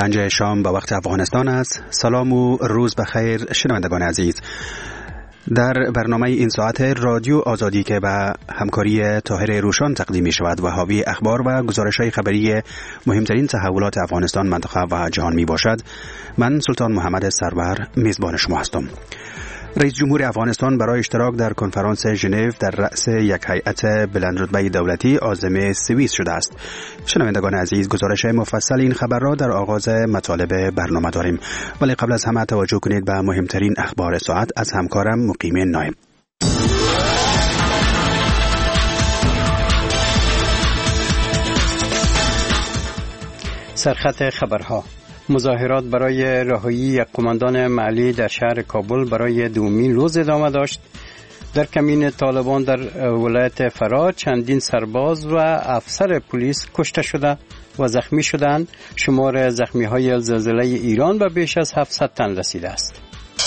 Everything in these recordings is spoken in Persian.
5 شام به وقت افغانستان است. سلام و روز بخیر شنوندگان عزیز. در برنامه این ساعت رادیو آزادی که به همکاری طاهر روشان تقدیم می شود و حاوی اخبار و گزارش‌های خبری مهمترین تحولات افغانستان، منطقه و جهان می باشد، من سلطان محمد سرور میزبان شما هستم. رئیس جمهور افغانستان برای اشتراک در کنفرانس ژنو در رأس یک هیئت بلندرتبه دولتی عازم سوئیس شده است. شنوندگان عزیز، گزارش مفصل این خبر را در آغاز مطالب برنامه داریم، ولی قبل از همه توجه کنید به مهمترین اخبار ساعت از همکارم مقیم نایم. سرخط خبرها: مظاهرات برای رهایی یک قماندان محلی در شهر کابل برای دومین روز ادامه داشت. در کمین طالبان در ولایت فرا چندین سرباز و افسر پلیس کشته شده و زخمی شدند. شمار زخمی‌های زلزله ایران به بیش از 700 تن رسیده است.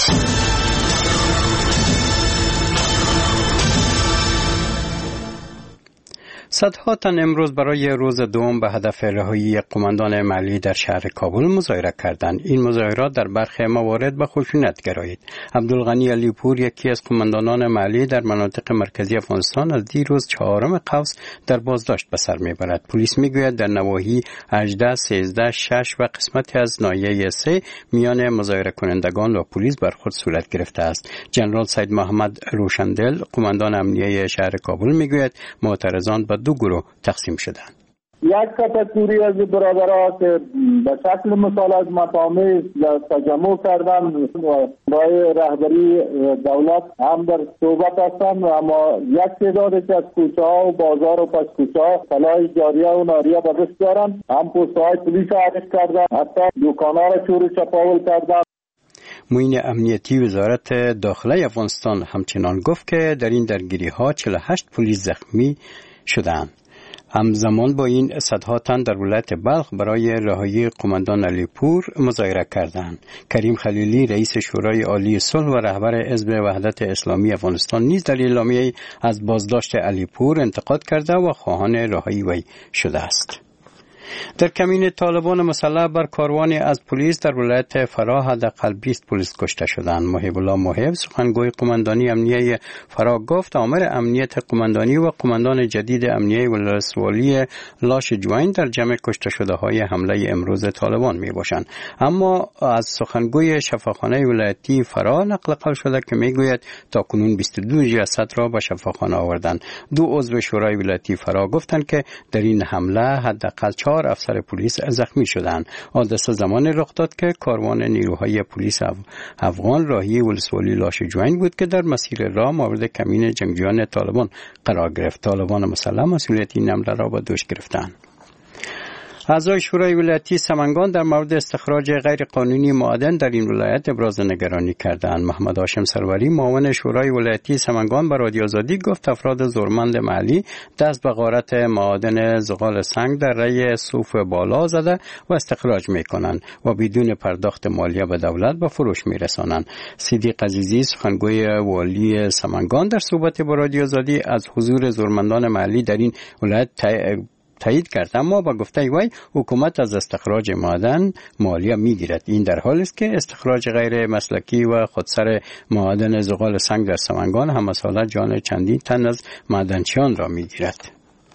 صدها تن امروز برای روز دوم به هدف رهایی قماندان محلی در شهر کابل مظاهره کردند. این مظاهرات در برخی موارد به خشونت گرایید. عبدالغنی علیپور، یکی از قماندانان محلی در مناطق مرکزی افغانستان، از دیروز 4 قوس در بازداشت به سر میبرد. پلیس میگوید در نواحی 18، 13، 6 و قسمتی از ناحیه 3 میان مظاهره کنندگان و پلیس برخورد صورت گرفته است. جنرال سید محمد روشندل، قماندان امنیه شهر کابل، میگوید معترضان به 2 گروه تقسیم شدند. یک کاتگوری از برادرها که به شکل مثال از مطامع تجمع کردن و برای رهبری دولت هم در صحبت هستند، اما یک تعدادی که از کوچه ها و بازار و پس کوچه ها سلاح جاریه و ناریه به دست دارند، هم پست های پلیس حرکت کردند، حتی دکان ها را چور و چپاول کردند. معین امنیتی وزارت داخله افغانستان همچنان گفت که در این درگیری ها 48 پلیس زخمی شدند. همزمان با این صدها تن در ولایت بلخ برای رهایی قماندان علیپور مظاهره کردند. کریم خلیلی، رئیس شورای عالی صلح و رهبر حزب وحدت اسلامی افغانستان، نیز در اعلامیه از بازداشت علیپور انتقاد کرده و خواهان رهایی وی شده است. در کمین طالبان مسلح بر کاروانی از پلیس در ولایت فرا حداقل 20 پلیس کشته شدند. محب الله محب، سخنگوی قماندانی امنیه فرا، گفت آمر امنیت قماندانی و قماندان جدید امنیه ولسوالی لاش جوین در جمع کشته شده های حمله امروز طالبان می باشند. اما از سخنگوی شفاخانه ولایتی فرا نقل قول شده که می گوید تاکنون 22 جسد را به شفاخانه آوردند. 2 عضو شورای ولایتی فرا گفتند که در این حمله حداقل 4 افسر پلیس زخمی شدند. حادثه زمان رخ داد که کاروان نیروهای پلیس افغان راهی ولسوالی لاش جوین بود که در مسیر راه مورد کمین جنگجویان طالبان قرار گرفت. طالبان مسلح مسئولیت این حمله را به دوش گرفتند. اعضای شورای ولایتی سمنگان در مورد استخراج غیر قانونی معادن در این ولایت ابراز نگرانی کردند. محمد هاشم سروری، معاون شورای ولایتی سمنگان، به رادیو آزادی گفت افراد زورمند محلی دست به غارت معادن زغال سنگ در ری صوف بالا زده و استخراج میکنند و بدون پرداخت مالیه به دولت به فروش میرسانند. صدیق عزیزی، سخنگوی والی سمنگان، در صحبت با رادیو آزادی از حضور زورمندان محلی در این ولایت تایید کرد، اما با گفته وی حکومت از استخراج معادن مالیه میگیرد. این در حالی است که استخراج غیر مسلکی و خودسر معادن زغال سنگ در سمنگان همساله جان چندین تن از معدنچیان را میگیرد.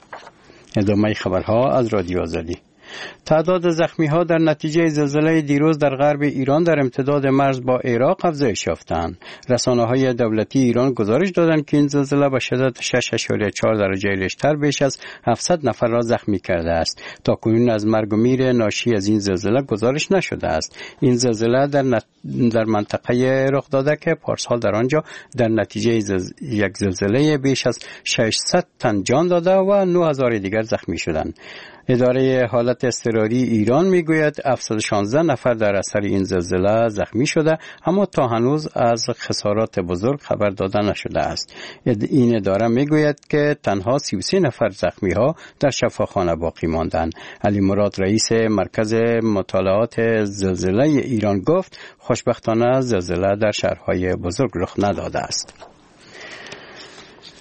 ادامه خبرها از رادیو آزادی. تعداد زخمی‌ها در نتیجه زلزله دیروز در غرب ایران در امتداد مرز با عراق افزایش یافتند. رسانه‌های دولتی ایران گزارش دادند که این زلزله به شدت 6.4 درجه ریشتر بیش از 700 نفر را زخمی کرده است. تاکنون از مرگ و میر ناشی از این زلزله گزارش نشده است. این زلزله در منطقه رخ داده که پارسال در آنجا در نتیجه یک زلزله بیش از 600 تن جان داده و 9000 دیگر زخمی شدند. اداره حالت اضطراری ایران میگوید 716 نفر در اثر این زلزله زخمی شده، اما تا هنوز از خسارات بزرگ خبر داده نشده است. این اداره میگوید که تنها 33 نفر زخمی ها در شفاخانه باقی ماندند. علی مراد، رئیس مرکز مطالعات زلزله ایران، گفت خوشبختانه زلزله در شهرهای بزرگ رخ نداده است.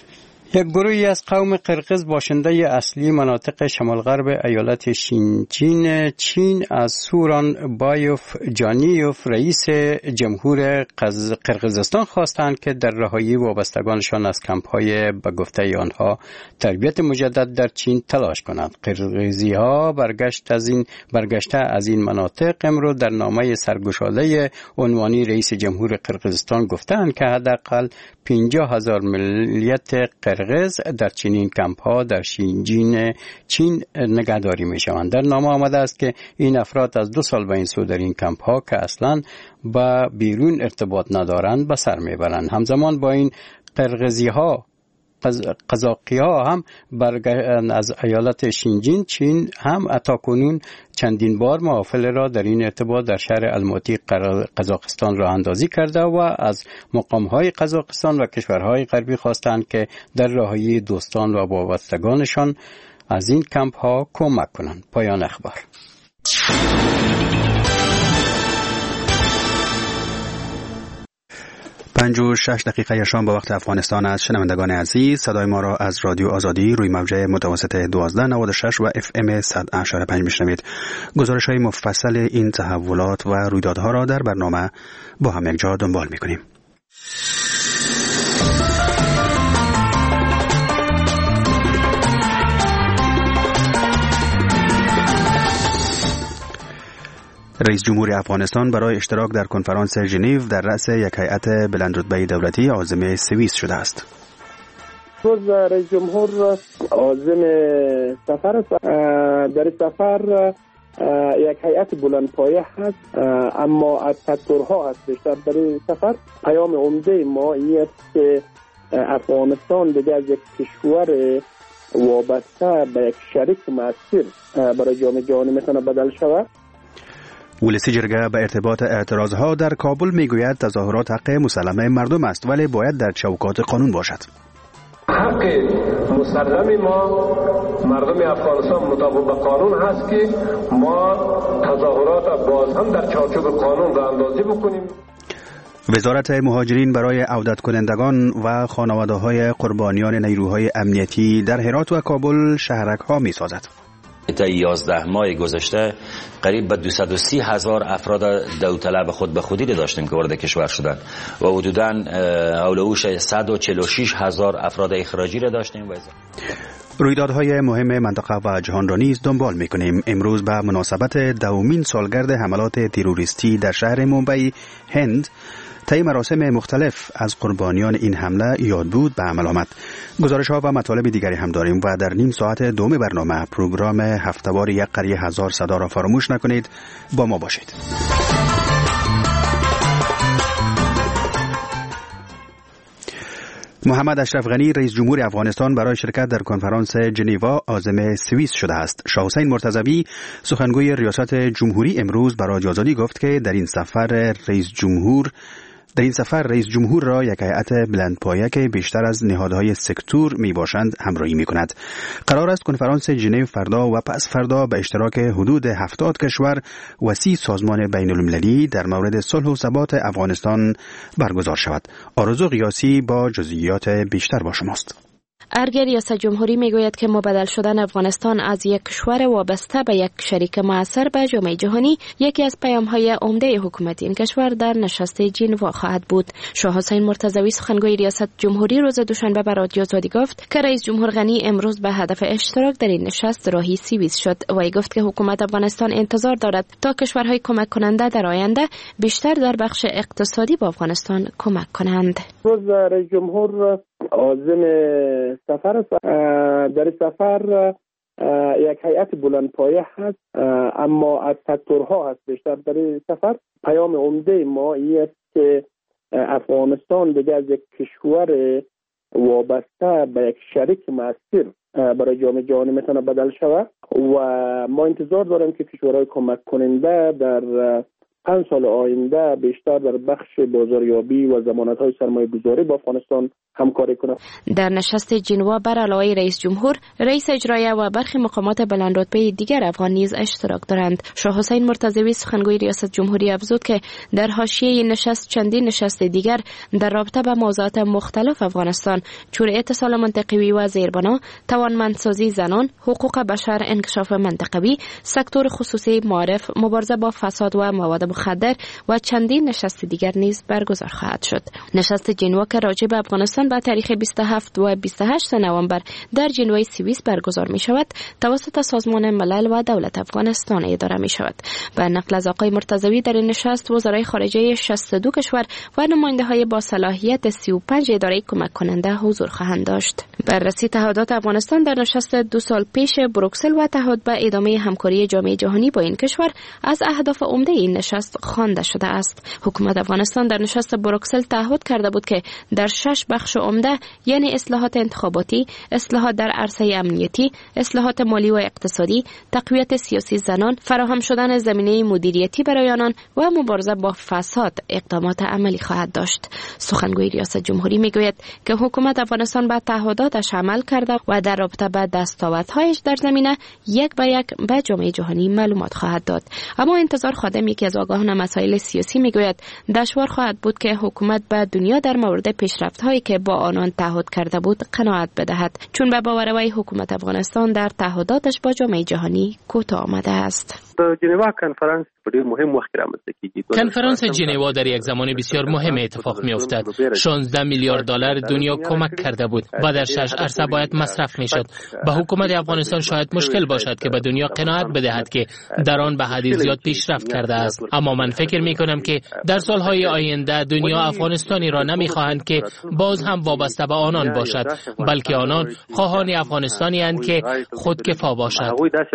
یک گروهی از قوم قرقیز باشنده اصلی مناطق شمال غرب ایالت شینجین چین از سوران بایوف جانیوف رئیس جمهور قرقیزستان خواستند که در رهایی وابستگانشان از کمپ‌های به گفته آنها تربیت مجدد در چین تلاش کنند. قرقیزی‌ها برگشته از این مناطق امروز در نامه سرگشاده عنوانی رئیس جمهور قرقیزستان گفتند که حداقل 50,000 ملیت قرقیز در چنین کمپ ها در شینجین چین نگهداری می شوند. در نامه آمده است که این افراد از 2 سال به این سو در این کمپ ها که اصلا با بیرون ارتباط ندارند به سر می برند. همزمان با این قرقیزی ها قزاقی ها هم از ایالت شینجین چین هم اتاکنون چندین بار محافل را در این ارتباط در شهر الماتی قزاقستان راه اندازی کرده و از مقام های قزاقستان و کشورهای غربی خواستند که در رهایی دوستان و وابستگانشان از این کمپ ها کمک کنند. پایان اخبار. 5:06 دقیقه شام به وقت افغانستان است. شنوندگان عزیز، صدای ما را از رادیو آزادی روی موج متوسط 1296 و FM 100.5 میشنوید. گزارش‌های مفصل این تحولات و رویدادها را در برنامه با هم یک جا دنبال می‌کنیم. رئیس جمهور افغانستان برای اشتراک در کنفرانس ژنو در رأس یک هیئت بلندرتبه دولتی عازم سوئیس شده است. روز رئیس جمهور عازم سفر است. در سفر یک هیئت بلندپایه هست، اما از تطورها هست. بیشتر در این سفر پیام عمده ما این است که افغانستان دیگه از یک کشور وابسته به یک شریک مؤثر برای جامعه جهانی میتونه بدل شود. ولسی جرگه به ارتباط اعتراضها در کابل میگوید تظاهرات حق مسلمه مردم است، ولی باید در چوکات قانون باشد. حق مسلم ما مردم افغانستان مطابق به قانون هست که ما تظاهرات باز هم در چارچوب قانون را اندازی بکنیم. وزارت مهاجرین برای عودت کنندگان و خانواده‌های قربانیان نیروهای امنیتی در هرات و کابل شهرک‌ها می‌سازد. تا 11 ماه گذشته قریب به 230,000 افراد داوطلب خود به خودی داشتیم که وارد کشور شدند و حدوداً اولوش 146,000 افراد اخراجی را داشتیم. رویدادهای مهم منطقه و جهان را نیز دنبال می‌کنیم. امروز به مناسبت دومین سالگرد حملات تروریستی در شهر مومبای هند طی مراسم مختلف از قربانیان این حمله یاد بود به عمل آمد. گزارش‌ها و مطالب دیگری هم داریم و در نیم ساعت دوم برنامه پروگرام هفته‌وار یک قریه هزار صدا را فراموش نکنید. با ما باشید. محمد اشرف غنی رئیس جمهور افغانستان برای شرکت در کنفرانس ژنو عازم سوئیس شده است. شاه حسین مرتضوی سخنگوی ریاست جمهوری امروز به رادیو آزادی گفت که در این سفر رئیس جمهور را یک هیئت بلندپایه که بیشتر از نهادهای سکتور می باشند همراهی می کند. قرار است کنفرانس ژنو فردا و پس فردا به اشتراک حدود 70 کشور و 30 سازمان بین المللی در مورد صلح و ثبات افغانستان برگزار شود. آرزو قیاسی با جزئیات بیشتر با شماست. ارگه ریاست جمهوری میگوید که مبدل شدن افغانستان از یک کشور وابسته به یک شریک مؤثر به جامعه جهانی یکی از پیام‌های عمده حکومت این کشور در نشست ژنو خواهد بود. شاه حسین مرتضوی سخنگوی ریاست جمهوری روز دوشنبه به رادیو آزادی گفت که رئیس جمهور غنی امروز به هدف اشتراک در این نشست راهی سوئیس شد. وی گفت که حکومت افغانستان انتظار دارد تا کشورهای کمک کننده در آینده بیشتر در بخش اقتصادی به افغانستان کمک کنند. روز رئیس جمهور عازم سفر است. در سفر یک هیئت بلندپایه هست، اما از تطورها هست. بیشتر در سفر پیام عمده ما این است که افغانستان دیگه از یک کشور وابسته به یک شریک مؤثر برای جامعه جهانی میتونه بدل شود و ما انتظار داریم که کشورهای کمک کننده در 5 سال آینده بیشتر در بخش بازاریابی و ضمانت‌های سرمایه‌گذاری با افغانستان همکاری کنه. در نشست ژنوا بر علاوه رئیس جمهور، رئیس اجرایی و برخی مقامات بلند رتبه دیگر افغان نیز اشتراک دارند. شاه حسین مرتضوی سخنگوی ریاست جمهوری افزود که در حاشیه این نشست چندین نشست دیگر در رابطه با موضوعات مختلف افغانستان چون اتصال منطقوی و زیربنا، توانمندسازی زنان، حقوق بشر، انکشاف منطقوی، سکتور خصوصی، معارف، مبارزه با فساد و مواد مخدر و چندین نشست دیگر نیز برگزار خواهد شد. نشست ژنوا که راجع به افغانستان به تاریخ 27 و 28 نوامبر در ژنوای سوئیس برگزار می شود توسط سازمان ملل و دولت افغانستان اداره می شود. به نقل از آقای مرتضوی در این نشست وزرای خارجه 62 کشور و نماینده های با صلاحیت 35 اداره کمک کننده حضور خواهند داشت. بررسی تعهدات افغانستان در نشست 2 سال پیش بروکسل و تعهد به ادامه همکاری جامعه جهانی با این کشور از اهداف عمده این نشست خوانده شده است. حکومت افغانستان در نشست بروکسل تعهد کرده بود که در 6 بخش عمده یعنی اصلاحات انتخاباتی، اصلاحات در عرصه امنیتی، اصلاحات مالی و اقتصادی، تقویت سیاسی زنان، فراهم شدن زمینه مدیریتی برای آنان و مبارزه با فساد اقدامات عملی خواهد داشت. سخنگوی ریاست جمهوری میگوید که حکومت افغانستان به تعهداتش عمل کرده و در رابطه با دستاوردهایش در زمینه یک به یک به جامعه جهانی معلومات خواهد داد. اما انتظار خادم یکی از آگاهان مسائل سیاسی میگوید دشوار خواهد بود که حکومت به دنیا در مورد پیشرفت‌هایی که با آنان تعهد کرده بود قناعت بدهد، چون به باور وی حکومت افغانستان در تعهداتش با جامعه جهانی کوتاه آمده است. ژنوا کنفرانس ډیر مهم وخت رامنځته کیږي. کنفرانس ژنوا در یک زمان بسیار مهم اتفاق میافتد. 16 میلیارد دلار دنیا کمک کرده بود و در 6 عرصه باید مصرف میشد. به حکومت افغانستان شاید مشکل باشد که به دنیا قناعت بدهد که در آن به حدی زیاد پیشرفت کرده است، اما من فکر میکنم که در سالهای آینده دنیا افغانستانی را نمیخواهند که باز هم وابسته به آنان باشد، بلکه آنان خواهان افغانستانی اند که خودکفا باشد.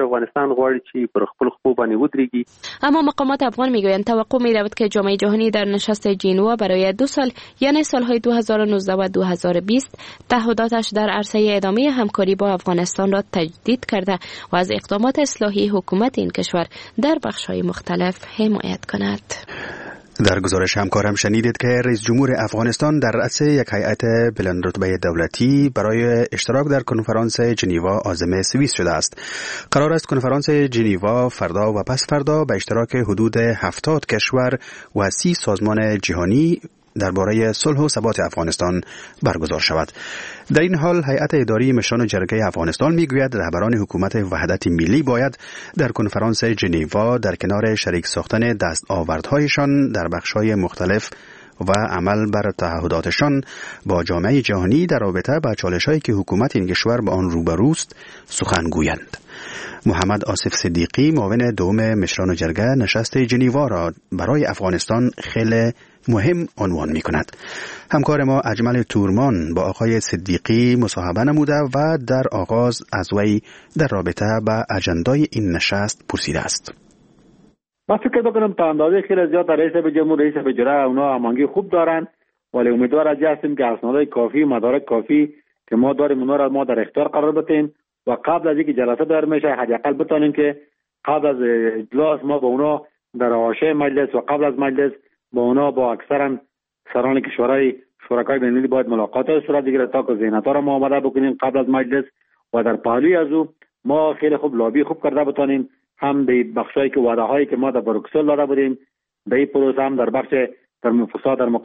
اما مقامات افغان میگویند توقع می‌رود که جامعه جهانی در نشست ژنوا برای 2 سال یعنی سالهای 2019 و 2020 تعهداتش در عرصه ادامه همکاری با افغانستان را تجدید کرده و از اقدامات اصلاحی حکومت این کشور در بخش‌های مختلف حمایت کند. در گزارش همکارم شنیدید که رئیس جمهور افغانستان در رأس یک هیئت بلند رتبه دولتی برای اشتراک در کنفرانس ژنوا عازم سوئیس شده است. قرار است کنفرانس ژنوا فردا و پس فردا به اشتراک حدود 70 کشور و 30 سازمان جهانی درباره صلح و ثبات افغانستان برگزار شود. در این حال هیئت اداری مشران جرگه افغانستان میگوید رهبران حکومت وحدت ملی باید در کنفرانس ژنوا در کنار شریک ساختن دستاوردهایشان در بخش‌های مختلف و عمل بر تعهداتشان با جامعه جهانی در رابطه با چالش‌هایی که حکومت این کشور با آن روبروست سخن گویند. محمد آصف صدیقی معاون دوم مشران جرگه نشست ژنوا را برای افغانستان خیلی مهم عنوان می کند. همکار ما اجمل تورمان با آقای صدیقی مصاحبه نموده و در آغاز از وی در رابطه با اجندای این نشست پرسیده است. من فکر می‌کنم تا اندازه خیلی زیاد رئیس جمهور رئیس وزرا اونا هماهنگی خوب دارن، ولی امیدوار هستیم که اسنادهای کافی مدارک کافی که ما داریم اونا را ما در اختیار قرار بدیم و قبل از اینکه جلسه دار میشه حداقل بتونیم که قبل از اجلاس ما با اونا در حاشیه مجلس و قبل از مجلس با اونا با اکثرا سران کشورهای شرکای بین‌المللی باید ملاقات صورت بگیره تا که ذهنیت‌ها را ما آماده بکنیم قبل از مجلس و در پهلوی از او ما خیلی خوب لابی خوب کرده بتونیم هم به بخشایی که وعده هایی که ما در بروکسل داده بودیم در این پروسه هم در بخش در فساد در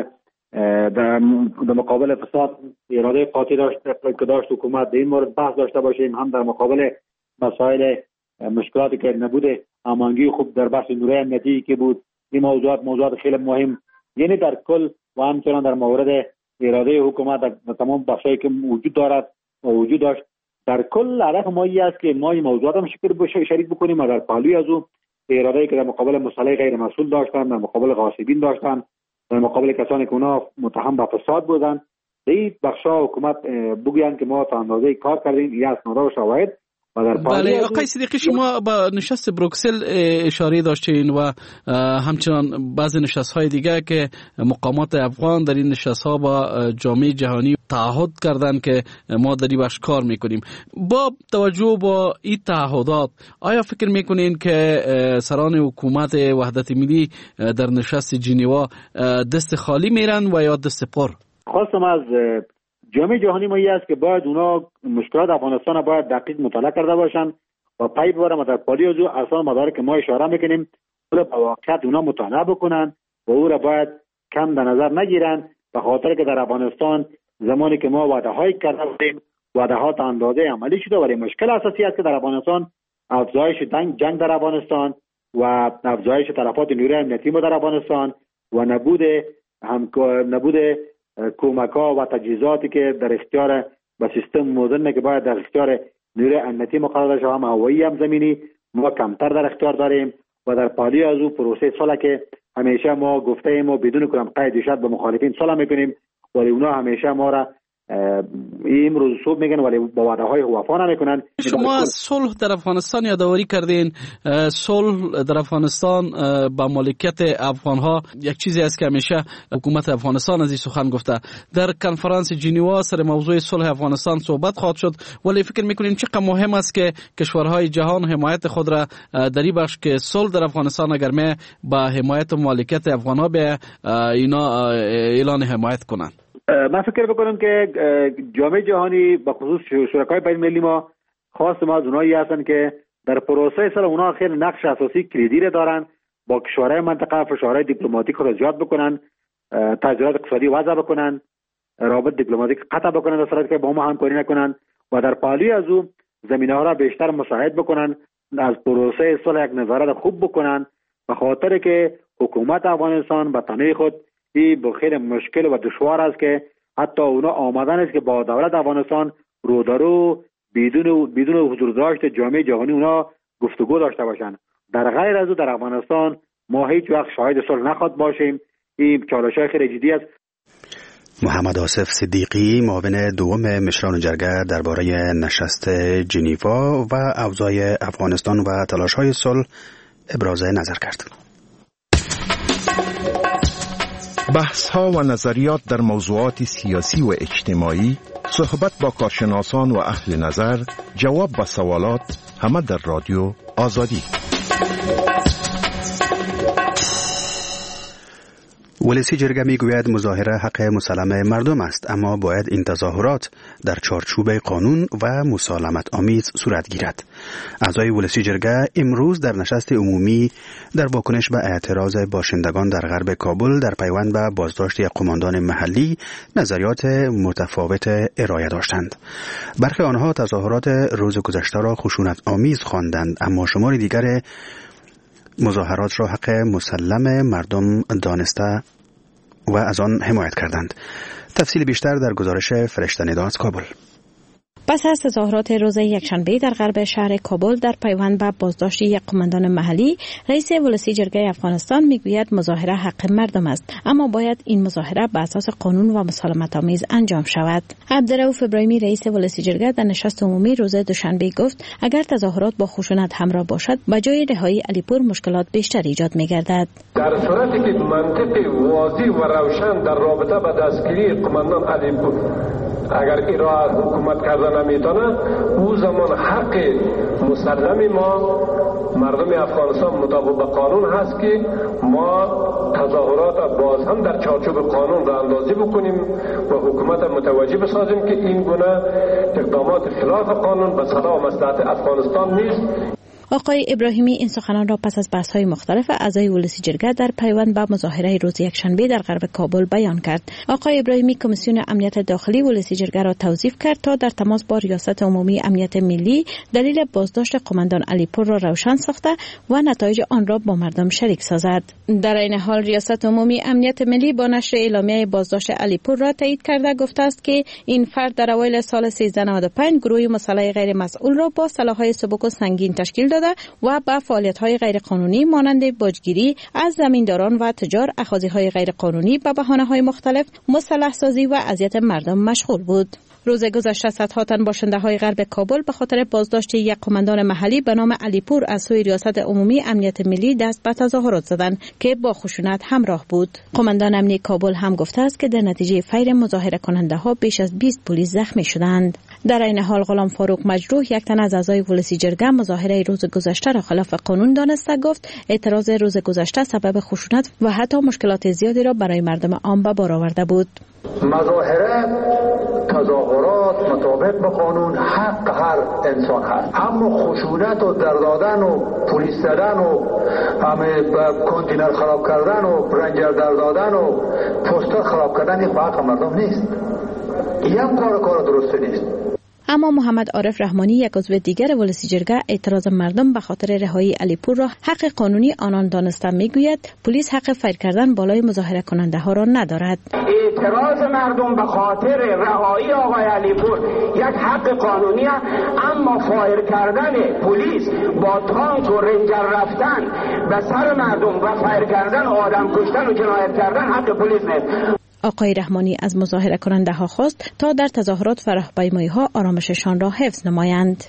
مقابل فساد اراده قاطع داشت حکومت در این مورد بحث داشته باشیم، هم در مقابل مسائل مشکلاتی که نبوده هماهنگی خوب در بحث نوره امنیتی که بود. این موضوعات خیلی مهم، یعنی در کل و همچنان در مورد اراده حکومت در تمام بخشایی که وجود دارد و وجود داشت. در کل هدف ما این است که ما این موضوعات هم شریک بکنیم و در پهلوی از او اراده‌ای که در مقابل مسئله غیر مسئول داشتن، در مقابل غاصبین داشتن، در مقابل کسانی که اونا متهم به فساد بودن، این بخشا حکومت بگویند که ما تا اندازه کار کردیم، یا اسناد و شواهد بله آقای صدیقی، شما با نشست بروکسل اشاره داشتین و همچنان بعضی نشست‌های دیگه که مقامات افغان در این نشست‌ها با جامعه جهانی تعهد کردن که ما در این بخش کار میکنیم. با توجه با این تعهدات آیا فکر میکنین که سران حکومت وحدت ملی در نشست ژنوا دست خالی میرن و یا دست پر؟ خواستم از جامعه جهانی ما است که باید اونا مشکلات افغانستان باید دقیق مطالعه کرده باشن و پی ببرن و در پالی از اصلا مدارک که ما اشاره میکنیم با واقعیت اونا مطالعه بکنن و او را باید کم در نظر نگیرن، به خاطر که در افغانستان زمانی که ما وعده های کرده بودیم وعده ها تا اندازه عملی شده، ولی مشکل اساسی است که در افغانستان افزایش جنگ در افغانستان و افزایش تلفات نیروی امنیتی ما در افغانستان و نبود کمک‌ها و تجهیزاتی که در اختیار و سیستم مدرن که باید در اختیار نیروی امنیتی ما قرار داشته، هم هوایی هم زمینی ما کمتر در اختیار داریم و در پالی از او پروسه صلح که همیشه ما گفته ایم و بدون کدام قید شرط به مخالفین صلح میکنیم، ولی اونا همیشه ما را امروز صبح میگن ولی با وعده های وفا نمیکنن. شما از صلح در افغانستان یادآوری کردین. صلح در افغانستان با مالکیت افغان ها یک چیزی است که همیشه حکومت افغانستان از این سخن گفته. در کنفرانس ژنوا سر موضوع صلح افغانستان صحبت خواهد شد، ولی فکر میکنین چقدر مهم است که کشورهای جهان حمایت خود را در این بخش که صلح در افغانستان اگر می با حمایت و مالکیت افغان ها به اینا اعلان حمایت کنند؟ من فکر بکنم که جامعه جهانی به خصوص شرکای بین المللی ما خاص ما از اونایی هستن که در پروسه صلح اونا خیلی نقش اساسی کلیدی را دارن، با کشورهای منطقه فشارهای دیپلماتیک را زیاد بکنن، تجارت اقتصادی وضع بکنن، روابط دیپلماتیک قطع بکنن در صورتی که با ما همکاری نکنن و در پالی از او زمینه ها را بیشتر مساعد بکنن، از پروسه صلح یک نظارت خوب بکنن، به خاطر که حکومت افغانستان به تنهایی خود این خیلی مشکل و دشوار است که حتی اونا آمدن است که با دولت افغانستان رو در رو بدون حضور داشت جامعه جهانی اونا گفتگو داشته باشند. در غیر از او در افغانستان ما هیچ وقت شاهد صلح نخواهد باشیم. این چالش‌های خیلی جدی است. محمد آصف صدیقی، معاون دوم مشران جرگه درباره نشست ژنوا و اوضاع افغانستان و تلاش‌های صلح ابراز نظر کرد. بحث‌ها و نظریات در موضوعات سیاسی و اجتماعی، صحبت با کارشناسان و اهل نظر، جواب به سوالات، همه در رادیو آزادی. ولسی جرگه میگوید مظاهره حق مسلم مردم است، اما باید این تظاهرات در چارچوب قانون و مسالمت آمیز صورت گیرد. اعضای ولسی جرگه امروز در نشست عمومی در واکنش به اعتراض باشندگان در غرب کابل در پیوند به بازداشت یک قماندان محلی نظریات متفاوت ارائه داشتند. برخی آنها تظاهرات روز گذشته را خشونت آمیز خواندند، اما شمار دیگر مظاهرات را حق مسلم مردم دانسته و از آن حمایت کردند. تفصیل بیشتر در گزارش فرشته ندا از کابل. پس از تظاهرات روز یکشنبه در غرب شهر کابل در پیوند به بازداشت یک قماندان محلی، رئیس ولسی جرگه افغانستان میگوید مظاهره حق مردم است، اما باید این مظاهره به اساس قانون و مسالمت آمیز انجام شود. عبدالرؤوف ابراهیمی رئیس ولسی جرگه در نشست عمومی روز دوشنبه گفت اگر تظاهرات با خشونت همراه باشد به جای رهایی علیپور مشکلات بیشتر ایجاد میگردد. در صورتی که منطق واضح و روشن در رابطه با دستگیری قماندان علیپور اگر این را حکومت کردن نمیتونه، او زمان حق مسلم ما مردم افغانستان مطابق به قانون هست که ما تظاهرات باز هم در چارچوب قانون را اندازی بکنیم و حکومت متوجه بسازیم که این گونه اقدامات خلاف قانون به صلاح و مصلحت افغانستان نیست. آقای ابراهیمی این سخنان را پس از بحث‌های مختلف اعضای ولسی جرگه در پیوند به مظاهره روز یکشنبه در غرب کابل بیان کرد. آقای ابراهیمی کمیسیون امنیت داخلی ولسی جرگه را توصیف کرد تا در تماس با ریاست عمومی امنیت ملی دلیل بازداشت قماندان علیپور را روشن ساخته و نتایج آن را با مردم شریک سازد. در این حال ریاست عمومی امنیت ملی با نشر اعلامیه بازداشت علیپور را تایید کرده گفته است که این فرد در اوایل سال 1395 گروه مسلح غیر مسئول را با سلاح‌های سبک و سنگین تشکیل داده و با فعالیت‌های غیرقانونی مانند باجگیری از زمینداران و تجار، اخاذی‌های غیرقانونی به بهانه‌های مختلف، مسلح سازی و اذیت مردم مشغول بود. روز گذشته صدها تن باشنده‌های غرب کابل به خاطر بازداشت یک قماندان محلی به نام علیپور از سوی ریاست عمومی امنیت ملی دست به تظاهرات زدند که با خشونت همراه بود. قماندان امنیت کابل هم گفته است که در نتیجه فیر مظاهره کننده‌ها بیش از 20 پلیس زخمی شدند. در این حال غلام فاروق مجروح، یک تن از اعضای ولسی جرگه، مظاهره روز گذشته را خلاف قانون دانسته گفت اعتراض روز گذشته سبب خشونت و حتی مشکلات زیادی را برای مردم عام به بار آورده بود. مظاهره تظاهرات مطابق به قانون حق هر انسان هست، اما خشونت و در دادن و پلیس زدن و کانتینر خراب کردن و رنجر در دادن و پوستر خراب کردن این حق مردم نیست. این کار درست نیست. اما محمد عارف رحمانی، یک عضو دیگر ولسی جرگه، اعتراض مردم به خاطر رهایی علیپور را حق قانونی آنان دانسته میگوید پلیس حق فیر کردن بالای مظاهره کننده ها را ندارد. اعتراض مردم به خاطر رهایی آقای علیپور یک حق قانونی است، اما فایر کردن پلیس با تانک و رنجر رفتن به سر مردم و فایر کردن، آدم کشتن و جنایت کردن حق پلیس نیست. آقای رحمانی از مظاهره کننده ها خواست تا در تظاهرات و راهپیمایی ها آرامششان را حفظ نمایند.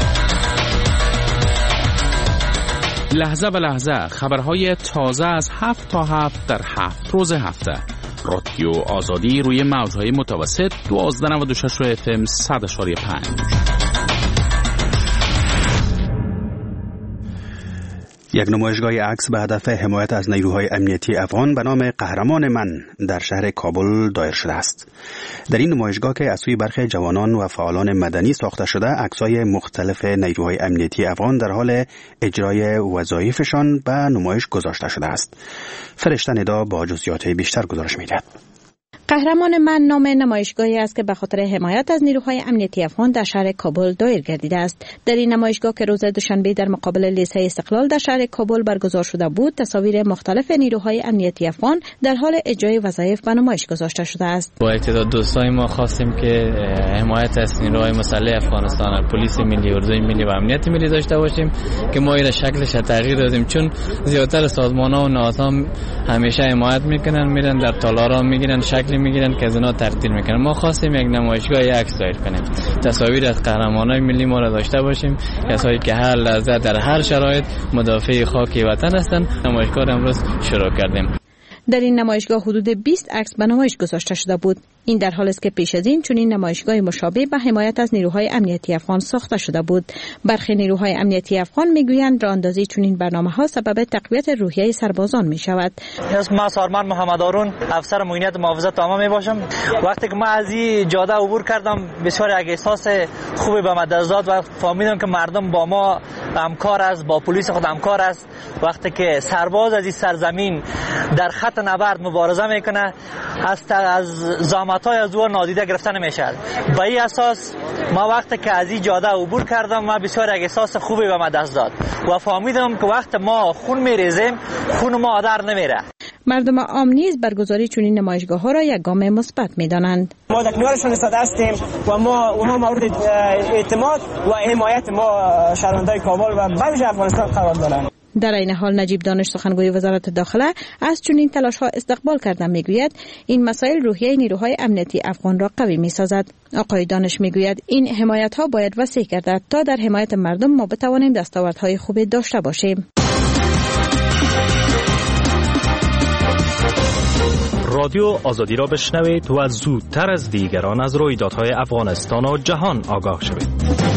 لحظه به لحظه خبرهای تازه از 7 تا 7 در 7 روز هفته. رادیو آزادی روی موجهای متوسط 1296 FM 100.5. یک نمایشگاه عکس به هدف حمایت از نیروهای امنیتی افغان به نام قهرمان من در شهر کابل دایر شده است. در این نمایشگاه که از سوی برخی جوانان و فعالان مدنی ساخته شده، عکس‌های مختلف نیروهای امنیتی افغان در حال اجرای وظایفشان به نمایش گذاشته شده است. فرشته ندا با جزئیات بیشتر گزارش می‌دهد. قهرمان من نام نمایشگاهی است که به خاطر حمایت از نیروهای امنیتی افغان در شهر کابل دایر گردیده است. در این نمایشگاه که روز دوشنبه در مقابل لیسه استقلال در شهر کابل برگزار شده بود، تصاویر مختلف نیروهای امنیتی افغان در حال اجرای وظایف به نمایش گذاشته شده است. با اتحاد دوستای ما خواستیم که حمایت از نیروهای مسلح افغانستان، پلیس ملی، اردوی ملی و امنیت ملی داشته باشیم که ما این شکلش تغییر دادیم، چون زیادتر سازمان‌ها و نهادها همیشه حمایت میکنن، میرن در تالارا میگیرن، شکل میگیرن که از اونا تقدیر میکنن. ما خواستیم یک نمایشگاه عکس دایر کنیم، تصاویر از قهرمانای ملی ما را داشته باشیم، کسایی که هر لحظه در هر شرایط مدافع خاک وطن هستند. نمایشگاه امروز شروع کردیم. در این نمایشگاه حدود 20 عکس به نمایش گذاشته شده بود. این در حالی است که پیش از این چنین نمایشگاه مشابه به حمایت از نیروهای امنیتی افغان ساخته شده بود. برخی نیروهای امنیتی افغان میگویند راهاندازی چنین برنامه‌ها سبب تقویت روحیه سربازان می‌شود. من سارمن محمد هارون، افسر معاینت محافظت عامه میباشم. وقتی که من از این جاده عبور کردم، بسیار یک احساس خوبی به من دست داد و فهمیدم که مردم با ما همکار است، با پلیس خود همکار است. وقتی که سرباز از این سرزمین در خط نبرد مبارزه میکنه، از زحمت‌های از او نادیده گرفته نمیشه. به این اساس ما وقتی که از این جاده عبور کردم، ما بسیار یک احساس خوبی به من دست داد و فهمیدم که وقت ما خون میریزیم، خون ما هدر نمیره. مردم عام نیز برگزاری چنین نمایشگاه‌ها را یک گام مثبت می‌دانند. ما در کنارشون ایستاده هستیم و ما اونها مورد اعتماد و حمایت ما شهروندان کابل و بخش افغانستان قرار دارند. در این حال نجیب دانش، سخنگوی وزارت داخله، از چنین تلاش‌ها استقبال کرده میگوید این مسائل روحیه نیروهای امنیتی افغان را قوی می‌سازد. آقای دانش میگوید این حمایت‌ها باید وسیع گردد تا در حمایت مردم ما بتوانیم دستاوردهای خوبی داشته باشیم. رادیو آزادی را بشنوید و زودتر از دیگران از رویدادهای افغانستان و جهان آگاه شوید.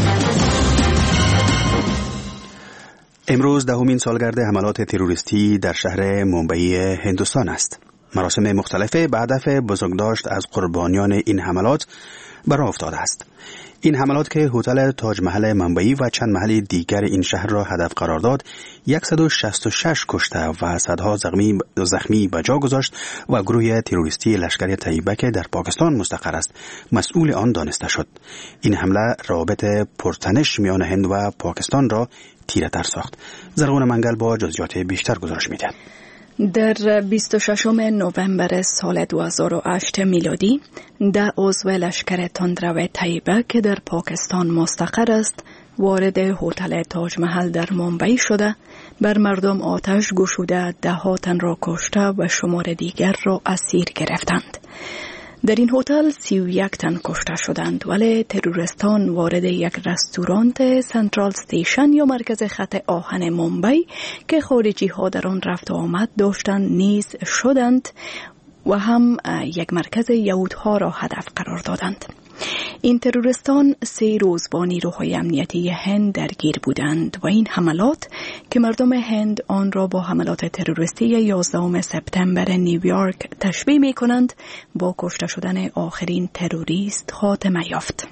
امروز دهمین سالگرد حملات تروریستی در شهر مومبئی هندوستان است. مراسم مختلفه به هدف بزرگداشت از قربانیان این حملات برآ افتاده است. این حملات که هتل تاج محل مومبئی و چند محل دیگر این شهر را هدف قرار داد، 166 کشته و صدها زخمی به جا گذاشت و گروه تروریستی لشکر طیبه که در پاکستان مستقر است مسئول آن دانسته شد. این حمله روابط پرتنش میان هند و پاکستان را تیره تر ساخت. زرغون منگل با جزئیات بیشتر گزارش می‌دهد. در 26 نوامبر سال 2008 میلادی، 10 عضو لشکر تندرو طیبه که در پاکستان مستقر است وارد هتل تاج محل در مومبئی شده، بر مردم آتش گشوده 10 تن را کشته و شمار دیگر را اسیر گرفتند. در این هتل 31 تن کشته شدند، ولی تروریستان وارد یک رستوران سنترال استیشن یا مرکز خط آهن ممبئی که خارجی ها در آن رفت و آمد داشتند نیز شدند و هم یک مرکز یهودها را هدف قرار دادند. این تروریستان 3 روز با نیروهای امنیتی هند درگیر بودند و این حملات که مردم هند آن را با حملات تروریستی 11 سپتامبر نیویورک تشبیه می کنند، با کشته شدن آخرین تروریست خاتمه یافت.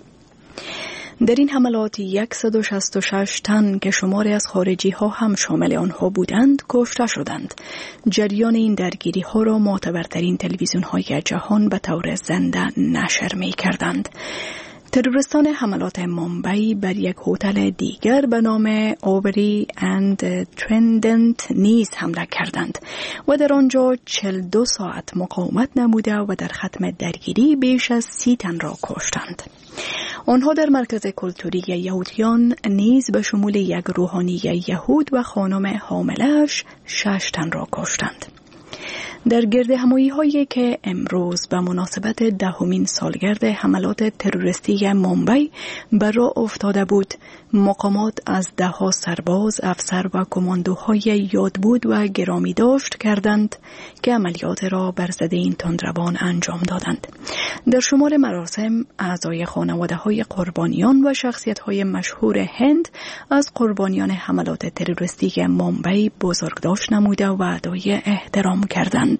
در این حملات 166 تن که شماری از خارجی ها هم شامل آنها بودند کشته شدند. جریان این درگیری ها را معتبرترین تلویزیون های جهان به طور زنده نشر می کردند. تروریستان حملات ممبئی بر یک هتل دیگر به نام اوبری اند ترندنت نیز حمله کردند و در آنجا 42 ساعت مقاومت نموده و در ختم درگیری بیش از 30 تن را کشتند. آنها در مرکز کلتوری یهودیان نیز به شمول یک روحانی یهود و خانم حامله‌اش 6 تن را کشتند. در گردهمایی هایی که امروز به مناسبت 10مین سالگرد حملات تروریستی ممبئی بر راه افتاده بود، مقامات از 10 سرباز، افسر و کماندوهای یادبود و گرامی داشت کردند که عملیات را بر ضد این تندروان انجام دادند. در شمار مراسم اعضای خانواده های قربانیان و شخصیت های مشهور هند از قربانیان حملات تروریستی ممبئی بزرگداشت نموده و ادای احترام کردند.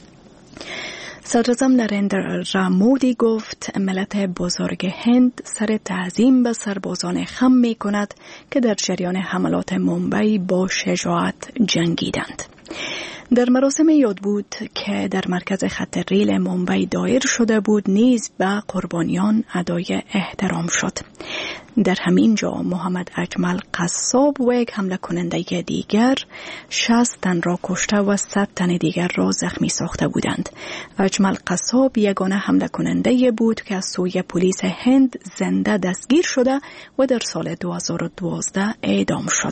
صدراعظم نریندرا مودی گفت ملت بزرگ هند سر تعظیم به سربازان خم می کند که در جریان حملات ممبئی با شجاعت جنگیدند. در مراسم یادبود که در مرکز خط ریل ممبئی دایر شده بود نیز به قربانیان ادای احترام شد. در همین جا محمد اجمل قصاب و یک حمله کننده دیگر 60 تن را کشته و 100 تن دیگر را زخمی ساخته بودند. اجمل قصاب یگانه حمله کننده بود که از سوی پلیس هند زنده دستگیر شده و در سال 2012 اعدام شد.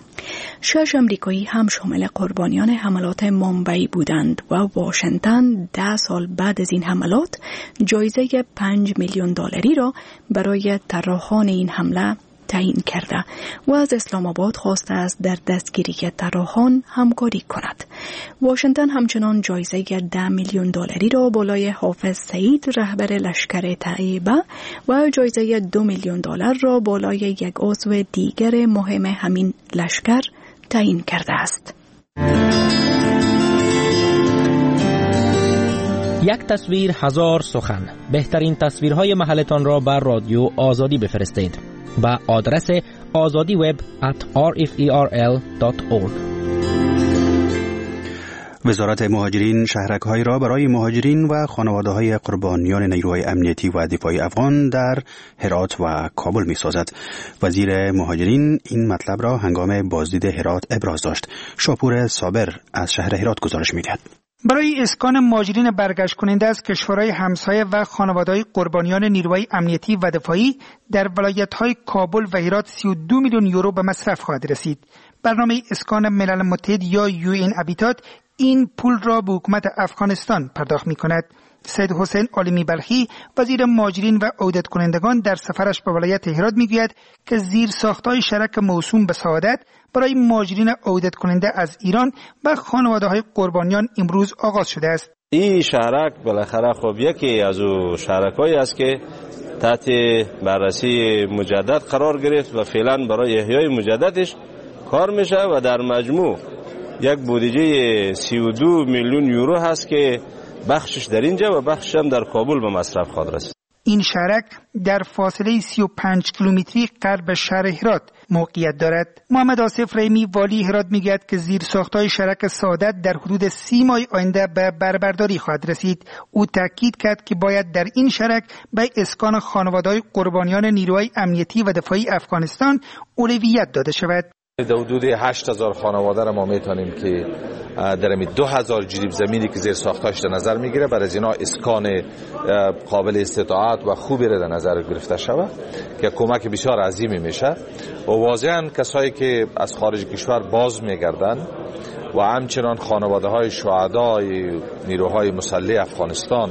6 امریکایی هم شامل قربانیان حملات ممبئی بودند و واشنگتن 10 سال بعد از این حملات جایزه $5 میلیون را برای طراحان این حمله تعیین کرده و از اسلام آباد خواسته است در دستگیری طراحان همکاری کند. واشنگتن همچنان جایزه $10 میلیون را بالای حافظ سعید رهبر لشکر طیبه و جایزه $2 میلیون را بالای یک عضو دیگر مهم همین لشکر تعیین کرده است. یک تصویر هزار سخن. بهترین تصویرهای محلتان را بر رادیو آزادی بفرستید با آدرس azadiweb@rferl.org. وزارت مهاجرین شهرک‌هایی را برای مهاجرین و خانواده‌های قربانیان نیروهای امنیتی و دفاعی افغان در هرات و کابل می‌سازد. وزیر مهاجرین این مطلب را هنگام بازدید هرات ابراز داشت. شاپور صابر از شهر هرات گزارش می‌دهد. برای اسکان مهاجرین برگشت کننده از کشورهای همسایه و خانواده‌های قربانیان نیروهای امنیتی و دفاعی در ولایت‌های کابل و هرات 32 میلیون یورو به مصرف خواهد رسید. برنامه اسکان ملل متحد یا UN Habitat این پول را به حکومت افغانستان پرداخت می‌کند. سید حسین عالمی بلخی وزیر مهاجرین و عودت کنندگان در سفرش به ولایت هرات میگوید که زیر ساخت‌های شرک موسوم به سعادت برای مهاجرین عودت کننده از ایران و خانواده‌های قربانیان امروز آغاز شده است. این شهرک بالاخره خب یکی از او شهرک‌هایی است که تحت بررسی مجدد قرار گرفت و فعلا برای احیای مجددش کار میشه و در مجموع یک بودجه 32 میلیون یورو هست که بخشش در اینجا و بخشش هم در کابل به مصرف خواهد رسید. این شهرک در فاصله 35 کیلومتری غرب شهر هرات موقعیت دارد. محمد آصف رحیمی والی هرات میگوید که زیر ساخت‌های شرک سعادت در حدود 30 ماه آینده به بربرداری خواهد رسید. او تاکید کرد که باید در این شرک به اسکان خانواده‌های قربانیان نیروهای امنیتی و دفاعی افغانستان اولویت داده شود. در حدود 8000 خانواده را ما میتونیم که در 2000 جریب زمینی که زیر ساختاش در نظر میگیره برای از اینا اسکان قابل استطاعت و خوبی را در نظر گرفته شود که کمک بسیار عظیمی میشه و واضحا کسایی که از خارج کشور باز میگردن و همچنان خانواده های شهدای نیروهای مسلح افغانستان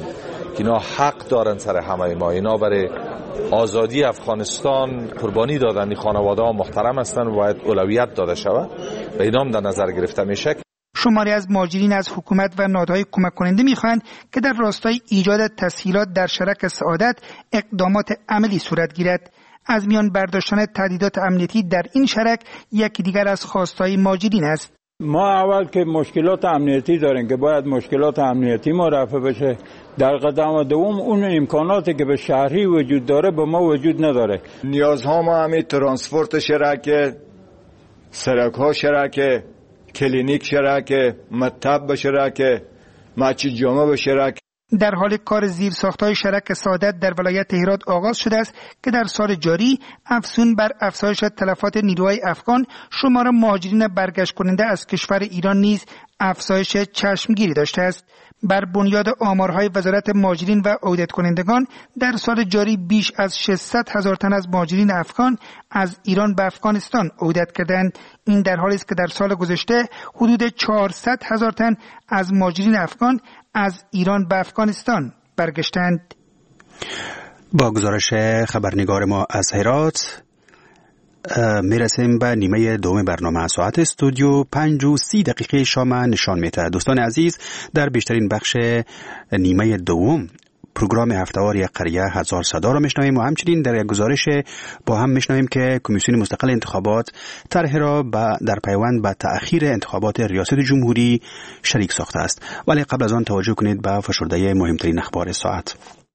که اینا حق دارن سر همه ما. اینا برای آزادی افغانستان قربانی دادن. این خانواده ها محترم هستند و باید اولویت داده شود و اینا هم در نظر گرفته میشه. شماری از مهاجرین از حکومت و نهادهای کمک کننده میخواهند که در راستای ایجاد تسهیلات در شرک سعادت اقدامات عملی صورت گیرد. از میان برداشتن تهدیدات امنیتی در این شرک یکی دیگر از خواستهای مهاجرین است. ما اول که مشکلات امنیتی داریم که باید مشکلات امنیتی ما رفع بشه. در قدم دوم اون امکاناتی که به شهری وجود داره به ما وجود نداره. نیازها ما همین ترانسپورت شرک، سرک‌ها شرک، کلینیک شرک، مطب شرک، مچی جامعه شرک. در حال کار زیرساخت‌های شرک سعادت در ولایت هرات آغاز شده است که در سال جاری افزون بر افزایش تلفات نیروهای افغان شمار مهاجرین برگشت کننده از کشور ایران نیز افزایش چشمگیری داشته است. بر بنیاد آمارهای وزارت مهاجرین و عودت کنندگان در سال جاری بیش از 600,000 تن از مهاجرین افغان از ایران به افغانستان عودت کردند. این در حالی است که در سال گذشته حدود 400,000 تن از مهاجرین افغان از ایران به افغانستان برگشتند. با گزارش خبرنگار ما از هرات میرسیم به نیمه دوم برنامه. ساعت استودیو 5:30 شام نشان میده. دوستان عزیز، در بیشترین بخش نیمه دوم پروگرام هفته‌واری قریه هزار صدا را میشنویم و همچنین در یک گزارش با هم میشنویم که کمیسیون مستقل انتخابات طرح را در پیوند به تأخیر انتخابات ریاست جمهوری شریک ساخته است. ولی قبل از آن توجه کنید به فشرده مهمترین اخبار ساعت.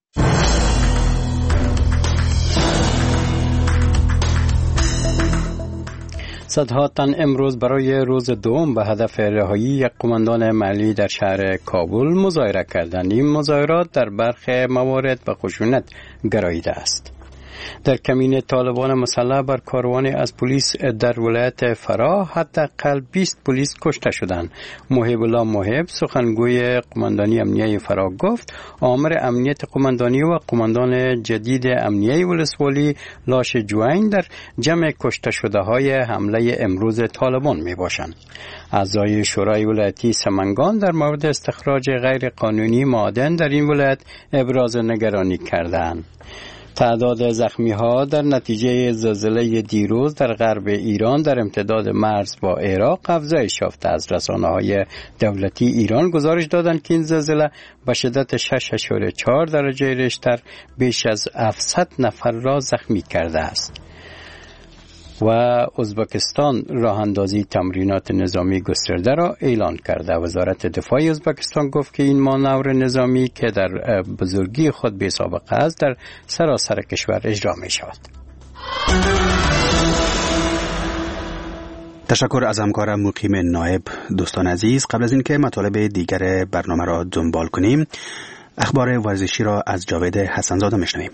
صدها تن امروز برای روز دوم به هدف رهایی یک قماندان محلی در شهر کابل مظاهره کردند. این مظاهرات در برخی موارد به خشونت گراییده است. در کمین طالبان مسلح بر کاروانی از پلیس در ولایت فراه حداقل 20 پلیس کشته شدند. محب الله محب سخنگوی قماندانی امنیه فراه گفت آمر امنیت قماندانی و قماندان جدید امنیه ولسوالی لاش جوین در جمع کشته شده های حمله امروز طالبان می باشند. اعضای شورای ولایتی سمنگان در مورد استخراج غیر قانونی معادن در این ولایت ابراز نگرانی کردند. تعداد زخمی‌ها در نتیجه زلزله دیروز در غرب ایران در امتداد مرز با عراق افزایش یافته است. رسانه‌های دولتی ایران گزارش دادند که این زلزله به شدت 6.4 درجه ریشتر بیش از 700 نفر را زخمی کرده است. و ازبکستان راه اندازی تمرینات نظامی گسترده را اعلان کرده. وزارت دفاع ازبکستان گفت که این مانور نظامی که در بزرگی خود بی سابقه است در سراسر کشور اجرا می شود. تشکر از همکارم مقیم نایب. دوستان عزیز، قبل از اینکه مطالب دیگر برنامه را دنبال کنیم، اخبار ورزشی را از جاوید حسنزاده میشنویم.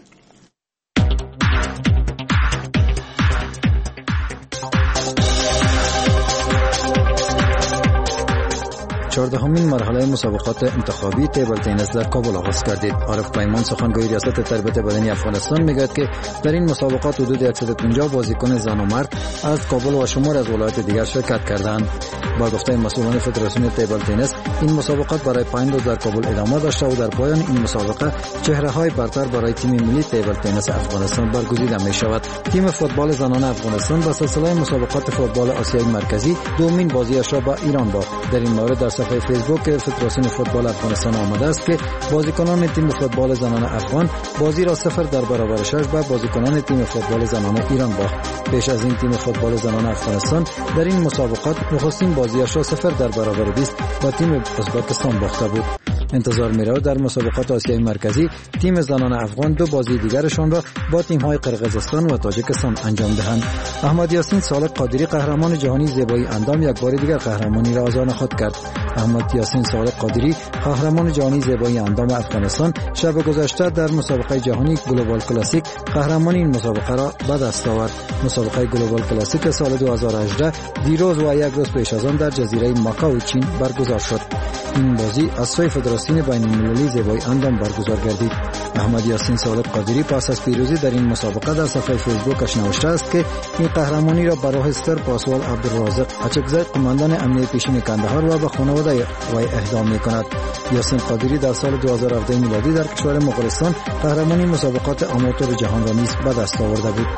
14مین مرحله مسابقات انتخابی تیبل تنیس در کابل آغاز گردید. عارف پیمان سخنگوی ریاست تربیت بدنی افغانستان میگوید که در این مسابقات حدود 150 بازیکن زن و مرد از کابل و شمار از ولایات دیگر شرکت کردند. با گفته مسئولان فدراسیون تیبل تنیس، این مسابقات برای 5 روز در کابل ادامه داشته و در پایان این مسابقه چهره‌های برتر برای تیم ملی تیبل تنیس افغانستان برگزیده می شود. تیم فوتبال زنان افغانستان با سلسله مسابقات فوتبال آسیای مرکزی دومین بازیش را با ایران باخت. در این مورد در صفحه فیسبوک فدراسیون فوتبال افغانستان آمده است که بازیکنان تیم فوتبال زنان افغان بازی را 0 در برابر 6 به بازیکنان تیم فوتبال زنان ایران باخت. پیش از این تیم فوتبال زنان افغانستان در این مسابقات نخستین بازیش را 0 در برابر 20 با تیم ازبکستان باخته بود. انتظار می‌رود در مسابقات آسیای مرکزی تیم زنان افغان 2 بازی دیگرشان را با تیم‌های قرقیزستان و تاجیکستان انجام دهند. احمد یاسین صالح قادری قهرمان جهانی زیبایی اندام یک بار دیگر قهرمانی را از آن خود کرد. احمد یاسین صالح قادری قهرمان جهانی زیبایی اندام افغانستان شب گذشته در مسابقه جهانی گلوبال کلاسیک قهرمانی این مسابقه را به دست آورد. مسابقه گلوبال کلاسیک سال 2018 دیروز و یک روز پیش از آن در جزیره ماکائو چین برگزار شد. این بازی از سوی فدراسیون بین المللی زیبایی اندام برگزار گردید. احمد یاسین سالب قادری پس از پیروزی در این مسابقه در صفحه فیسبوکش نوشته است که این قهرمانی را به راه سر پاسوال عبدالرازق اچکزی قماندان امنیه پیشین کندهار و به خانواده وی اهدا می‌کند. یاسین قادری در سال 2017 میلادی در کشور مغولستان قهرمانی مسابقات آماتور جهان را نیز به دست آورده بود.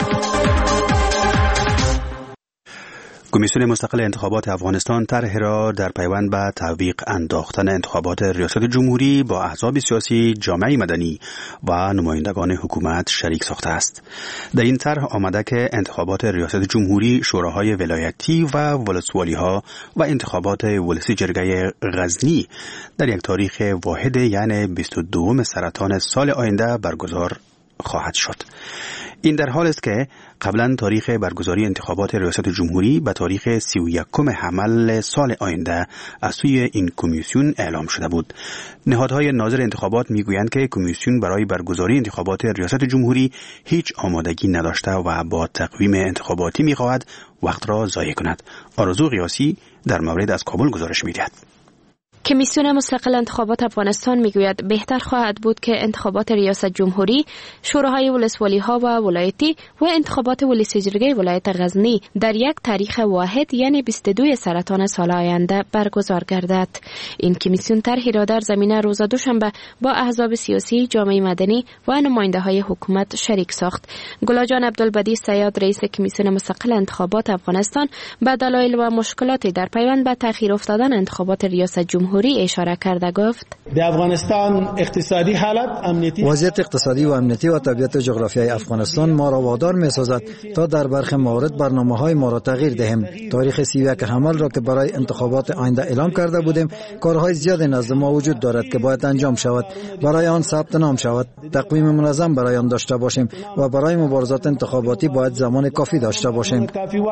کمیسیون مستقل انتخابات افغانستان طرح را در پیوند به تعویق انداختن انتخابات ریاست جمهوری با احزاب سیاسی، جامعه مدنی و نمایندگان حکومت شریک ساخته است. در این طرح آمده که انتخابات ریاست جمهوری، شوراهای ولایتی و ولسوالی‌ها و انتخابات ولسی جرگه غزنی در یک تاریخ واحد یعنی 22 سرطان سال آینده برگزار خواهد شد. این در حال است که قبلا تاریخ برگزاری انتخابات ریاست جمهوری به تاریخ 31 حمل سال آینده از سوی این کمیسیون اعلام شده بود. نهادهای ناظر انتخابات میگویند که کمیسیون برای برگزاری انتخابات ریاست جمهوری هیچ آمادگی نداشته و با تقویم انتخاباتی میخواهد وقت را ضایع کند. آرزو قیاسی در مورد از کابل گزارش میدهد. کمیسیون مستقل انتخابات افغانستان میگوید بهتر خواهد بود که انتخابات ریاست جمهوری، شوراهای ولسوالی‌ها و ولایتی و انتخابات ولسی جرگه ولایت غزنی در یک تاریخ واحد یعنی 22 سرطان سال آینده برگزار گردد. این کمیسیون طرحی را در زمینه روز دوشنبه با احزاب سیاسی، جامعه مدنی و نماینده‌های حکومت شریک ساخت. گلاجان عبدالبدی صیاد رئیس کمیسیون مستقل انتخابات افغانستان به دلایل و مشکلاتی در پیوند به تأخیر افتادن انتخابات ریاست جمهوری اشاره کرده گفت: در افغانستان اقتصادی حالت امنیتی وضعیت اقتصادی و امنیتی و طبیعت جغرافیایی افغانستان ما را وادار می‌سازد تا در برخی موارد برنامه‌های ما را تغییر دهیم. تاریخ 31 حمل را که برای انتخابات آینده اعلام کرده بودیم، کارهای زیادی نزد ما وجود دارد که باید انجام شود. برای آن ثبت نام شود، تقویم منظم برای آن داشته باشیم و برای مبارزات انتخاباتی باید زمان کافی داشته باشیم.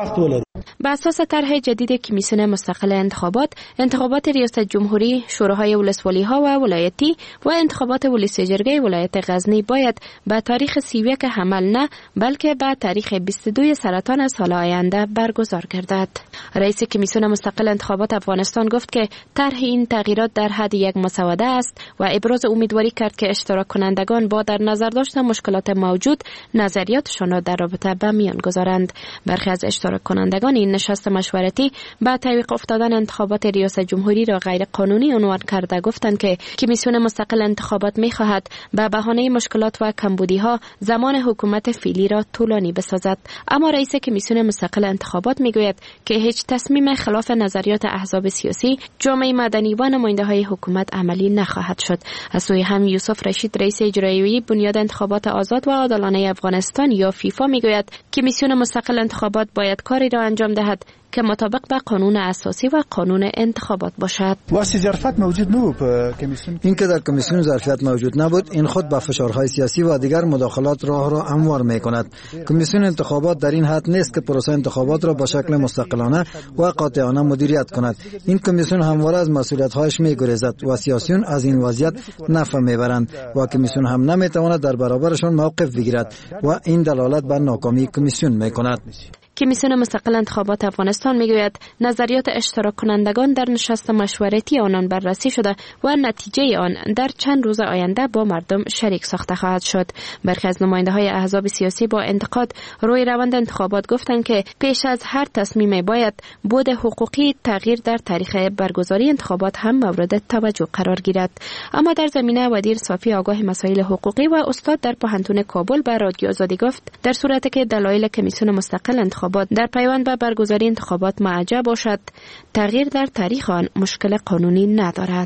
بر اساس طرح جدید کمیسیون مستقل انتخابات ریاست جمهوری، شوراهای ولسوالی‌ها و ولایتی و انتخابات ولسی جرگه ولایت غزنی باید به تاریخ 31 حمل نه بلکه به تاریخ 22 سرطان سال آینده برگزار گردد. رئیس کمیسیون مستقل انتخابات افغانستان گفت که طرح این تغییرات در حد یک مسوده است و ابراز امیدواری کرد که اشتراک کنندگان با در نظر داشتن مشکلات موجود نظریاتشان را در رابطه به میان گذارند. برخی از اشتراک کنندگان این نشست مشورتی با تعویق افتادن انتخابات ریاست جمهوری را غیر قانونی عنوان کرده گفتند که کمیسیون مستقل انتخابات می‌خواهد به بهانه مشکلات و کمبودی‌ها زمان حکومت فعلی را طولانی بسازد. اما رئیس کمیسیون مستقل انتخابات میگوید که هیچ تصمیم خلاف نظریات احزاب سیاسی، جامعه مدنی و نماینده‌های حکومت عملی نخواهد شد. از سوی هم یوسف رشید رئیس اجرایی بنیاد انتخابات آزاد و عادلانه افغانستان یا فیفا میگوید کمیسیون مستقل انتخابات باید کاری را انجام دهد که مطابق با قانون اساسی و قانون انتخابات باشد. ظرفیت موجود نبود کمیسیون. این که در کمیسیون ظرفیت موجود نبود، این خود با فشارهای سیاسی و دیگر مداخلات راه را هموار می‌کند. کمیسیون انتخابات در این حد نیست که پروسه انتخابات را با شکل مستقلانه و قاطعانه مدیریت کند. این کمیسیون همواره از مسئولیت‌هایش می‌گریزد و سیاسیون از این وضعیت نفع می‌برند و کمیسیون هم نمی‌تواند در برابرشان موقف بگیرد و این دلالت بر ناکامی کمیسیون می‌کند. کمیسیون مستقل انتخابات افغانستان میگوید نظریات اشتراک کنندگان در نشست مشورتی آنان بررسی شده و نتیجه آن در چند روز آینده با مردم شریک ساخته خواهد شد. برخی از نماینده‌های احزاب سیاسی با انتقاد روی روند انتخابات گفتند که پیش از هر تصمیم باید بود حقوقی تغییر در تاریخ برگزاری انتخابات هم مورد توجه قرار گیرد. اما در زمینه ودیر صافی آگاه مسائل حقوقی و استاد در پوهنتون کابل به رادیو آزادی گفت در صورتی که دلایل کمیسیون مستقل انتخابات در پیوند به برگزاری انتخابات معجب باشد، تغییر در تاریخ آن مشکل قانونی ندارد.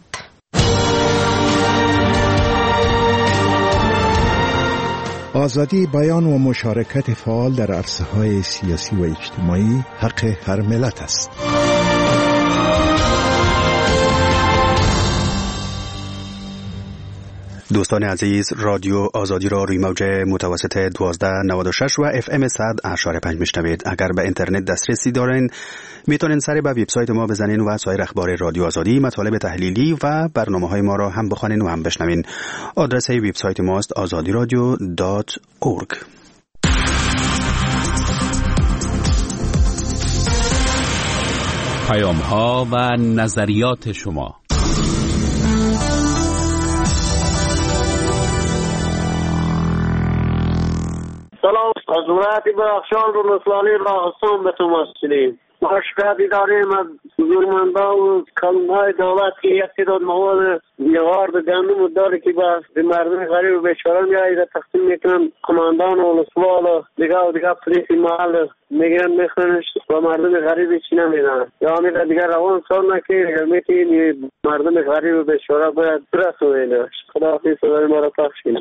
آزادی بیان و مشارکت فعال در عرصه‌های سیاسی و اجتماعی حق هر ملت است. دوستان عزیز، رادیو آزادی را روی موج متوسط 1296 و اف ام 100.5 میشنوید. اگر به اینترنت دسترسی دارین میتونین سر به وبسایت ما بزنین و سایر اخبار رادیو آزادی، مطالب تحلیلی و برنامه‌های ما را هم بخوانین و هم بشنوین. آدرس وبسایت ماست azadiradio.org. پیام‌ها و نظریات شما. سلام از ولایت بدخشان رو نسلالی راغستان به تو مسئولیم. ما شکایتی داریم از حضورمندان و کلمهای دولت که یک تعداد مواد یوارد گندم داره که به مردم غریب و بیچاره میایید تقسیم میکنن. کماندان و ولسوال و دیگه پلیس محل میگیرن میخوننش و مردم غریب چی نمیدن. یا همین دیگه روان سال نکیر میتونی مردم غریب و بیچاره باید برسونید. خداحافظ صدای ما را پخش کنید.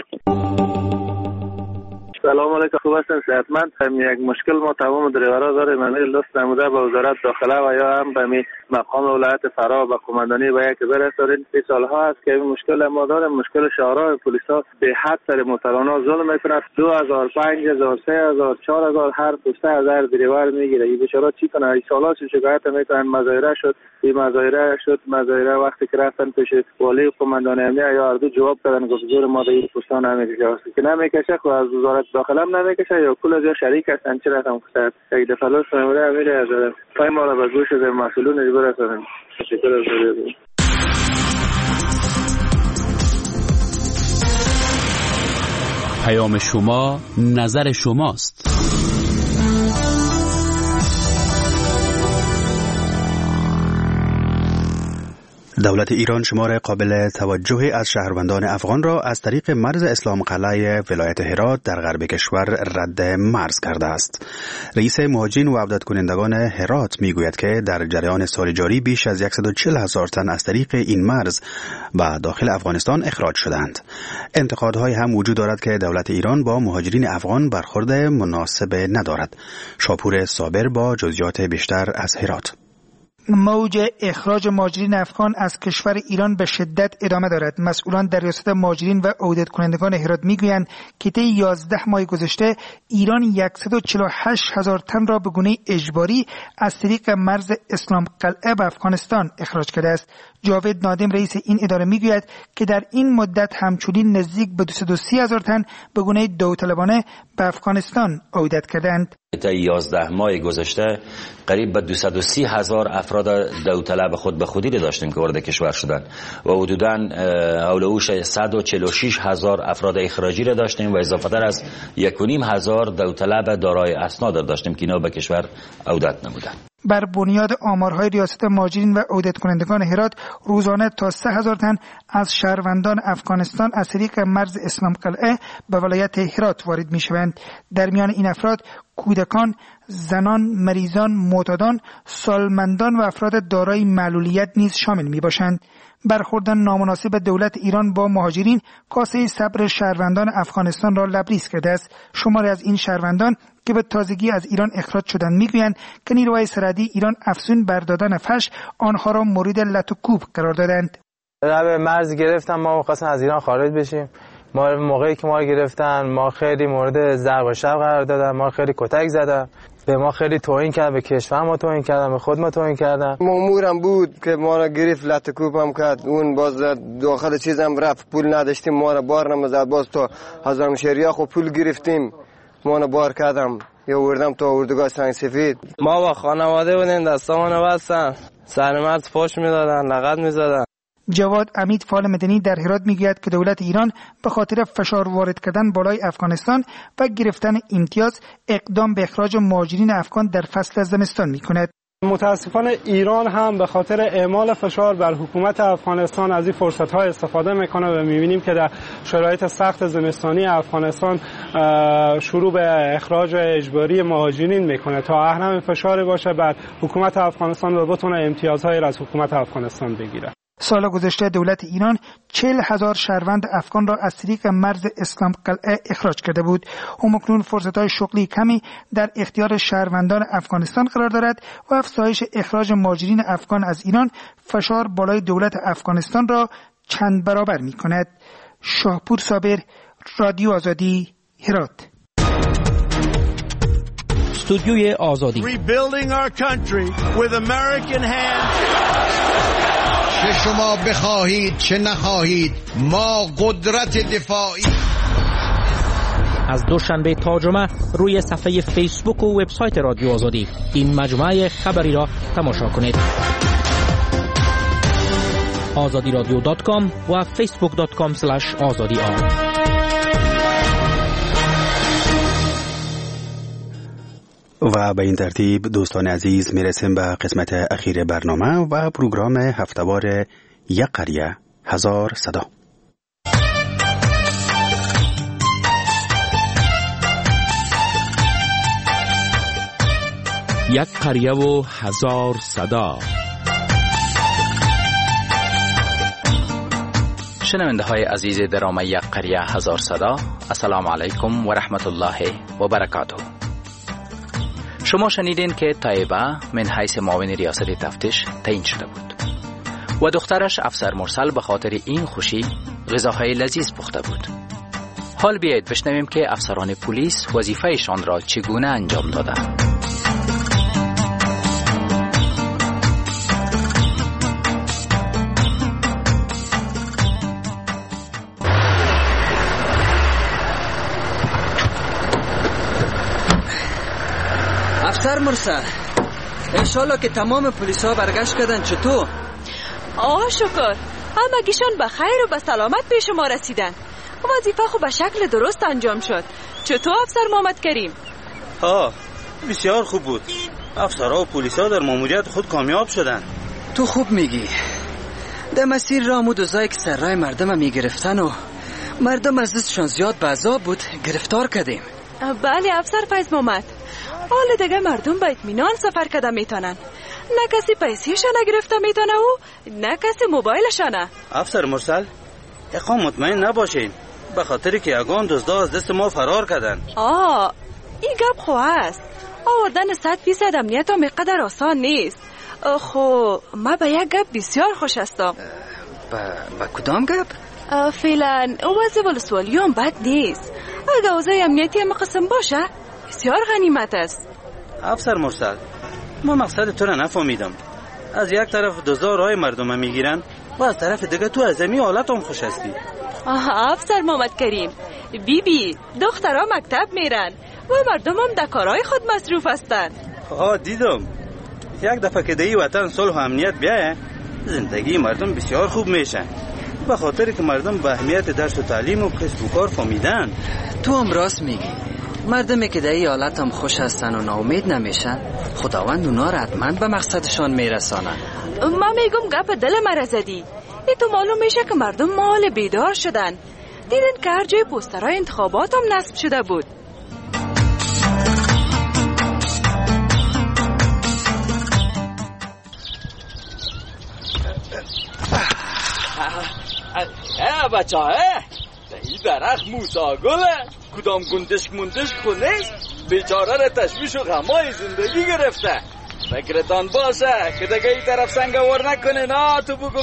سلام علیکم، خوب هستین؟ صحتمند؟ یک مشکل ما تمام دریورا داریم. من لست نموده به وزارت داخله و یا هم به مقام ولایت فرا و قماندانی و یک برسارین. 3 سالها است که این مشکل ما داریم. مشکل شهرها پلیسا به حد سر مترانا ظلم میکنند. 2000 5000 3000 4000 هر پسته از هر دریور میگیره. این بیچاره چی کنه؟ این سالات شکایت میکنن. مظاهره شد، این مظاهره وقتی که رفتن پیش والی قماندانی امنیت یا اردو جواب دادن گفت زور ما این پستا نمیکشه که نمیکشه. خو از وزارت داخله هم نمیکشه یا کل از شریک هستن. چرا هم خسته یک دفعه لطف نموده میره از پای ما را به گوش از مسئولون اجبار هستن. تشکر از ذریعه. پیام شما نظر شماست. دولت ایران شمار قابل توجهی از شهروندان افغان را از طریق مرز اسلام قلعه ولایت هرات در غرب کشور رد مرز کرده است. رئیس مهاجرین و عودت کنندگان هرات میگوید که در جریان سال جاری بیش از 140,000 تن از طریق این مرز به داخل افغانستان اخراج شدند. انتقادهای هم وجود دارد که دولت ایران با مهاجرین افغان برخورد مناسب ندارد. شاپور صابر با جزئیات بیشتر از هرات. موج اخراج مهاجرین افغان از کشور ایران به شدت ادامه دارد. مسئولان در ریاست مهاجرین و عودت کنندگان هرات میگویند که طی 11 ماه گذشته ایران 148,000 تن را به گونه اجباری از طریق مرز اسلام قلعه به افغانستان اخراج کرده است. جاوید نادم رئیس این اداره میگوید که در این مدت همچنین نزدیک به 230,000 تن به گونه داوطلبانه به افغانستان عودت کردند. تا 11 ماه گذشته قریب به 230,000 افراد داوطلب خود به خودی داشتیم که وارد کشور شدند و حدوداً اولوش 146,000 افراد اخراجی را داشتیم و اضافه تر از 1,500 داوطلب دارای اسناد داشتیم که اینا به کشور عودت نمودند. بر بنیاد آمارهای ریاست مهاجرین و عودت کنندگان هرات روزانه تا 3,000 تن از شهروندان افغانستان از طریق مرز اسلام قلعه به ولایت هرات وارد می شوند. در میان این افراد کودکان، زنان، مریضان، معتادان، سالمندان و افراد دارای معلولیت نیز شامل می باشند. برخورد نامناسب دولت ایران با مهاجرین کاسه صبر شهروندان افغانستان را لبریز کرده است. شماری از این شهروندان که به تازگی از ایران اخراج شدند میگویند که نیروهای سرحدی ایران افزون بر دادن فحش آنها را مورد لط و کوب قرار دادند. به مرز گرفتن ما خواستن از ایران خارج بشیم. ما موقعی که ما گرفتن ما خیلی مورد ضرب و شتم قرار دادن، ما خیلی کتک زدن، به ما خیلی توهین کردن، به کشور ما توهین کردن، به خود ما توهین کردن. مامورم بود که ما را گرفت لط و کوب هم کرد. اون باز داخل چیزم رفت، پول نداشتیم، ما را بار نمیزد. باز تا هزار شهریه خو پول گرفتیم، ما را بار کردم یا وردم تا اردوگاه سنگ سفید. ما با خانواده بودیم، دستامون بستن، سرمرز فحش میدادن، لغت میزدن. جواد امید فعال مدنی در هرات میگوید که دولت ایران به خاطر فشار وارد کردن بالای افغانستان و گرفتن امتیاز اقدام به اخراج مهاجرین افغان در فصل زمستان میکند. متاسفانه ایران هم به خاطر اعمال فشار بر حکومت افغانستان از این فرصت‌ها استفاده میکنه و می‌بینیم که در شرایط سخت زمستانی افغانستان شروع به اخراج اجباری مهاجرین میکنه تا اهرم فشاری باشه بر حکومت افغانستان و بتونه امتیازهایی را از حکومت افغانستان بگیره. سال گذشته دولت ایران 40,000 شهروند افغان را از طریق مرز اسلام قلعه اخراج کرده بود. همکنون فرصت‌های شغلی کمی در اختیار شهروندان افغانستان قرار دارد و افزایش اخراج مهاجرین افغان از ایران فشار بالای دولت افغانستان را چند برابر می‌کند. شاپور صابر، رادیو آزادی، هرات. استودیوی آزادی. Rebuilding our country with American hands. چه شما بخواهید چه نخواهید ما قدرت دفاعی. از دوشنبه تا جمعه روی صفحه فیسبوک و وبسایت رادیو آزادی این مجموعه خبری را تماشا کنید. azadiradio.com و facebook.com/azadi. و به این ترتیب دوستان عزیز میرسیم به قسمت اخیر برنامه و پروگرام هفتهوار یک قریه هزار صدا. یک قریه و هزار صدا. شنونده های عزیز درامه یک قریه هزار صدا، السلام علیکم و رحمت الله و برکاته. شما شنیدین که طیبه من حیث معاون ریاست تفتیش تعیین شده بود و دخترش افسر مرسل به خاطر این خوشی غذاهای لذیذ پخته بود. حال بیایید بشنویم که افسران پلیس وظیفه‌شان را چگونه انجام دادند. افسر مرسل، انشالله که تمام پلیس ها برگشت کردن. چطور؟ شکر، همگیشان به خیر و به سلامت پیش ما رسیدن. وظیفه خو به شکل درست انجام شد. چطور افسر محمد کریم؟ بسیار خوب بود. افسرها و پلیس ها در ماموریت خود کامیاب شدن. تو خوب میگی. در مسیر راه دوزایی که سر راه مردم میگرفتن و مردم از دستشان زیاد به عذاب بود گرفتار کردیم. بله افسر فیض محمد، حال دیگه مردم با اطمینان سفر کده میتونن. نه کسی پیسیشان گرفته میتونه و نه کسی موبایلشانه. افسر مرسل، اقام مطمئن نباشین به خاطر که یگان دزدا از دست ما فرار کردن. این گپ خو است. آوردن 100% امنیت هم قدر آسان نیست. خو ما به یک گپ بسیار خوش هستم. با کدام گپ؟ فعلا وضع ولسوالی هم بد نیست. اگه اوضاع امنیتی هم قسم باشه بسیار غنیمت است. افسر مرسل، ما مقصد تو را نفهمیدم. از یک طرف دزدا راه مردم میگیرن و از طرف دیگه تو از این حالت هم خوش هستی. افسر محمد کریم، بیبی دخترها مکتب میرن و مردم هم در کارهای خود مصروف هستن. دیدم. یک دفعه که در وطن صلح و امنیت بیایه زندگی مردم بسیار خوب میشه، به خاطر که مردم به اهمیت درس و تعلیم و کسب و کار فهمیدن. تو هم راست میگی. مردمی که در این حالت هم خوش هستن و ناامید نمیشن، خداوند اونا را حتما به مقصدشان میرسانن. ما میگم گپ دل مرا زدی. ای تو معلوم میشه که مردم مال بیدار شدن. دیدن که هر جای پوسترهای انتخابات هم نصب شده بود. بچه ها، این درخت موسا گله کدام گندشک مندشک خونیست. بیچاره را تشویش و غمای زندگی گرفته. فکرتان باشه که دیگه این طرف سنگوار نکنه. نه تو بگو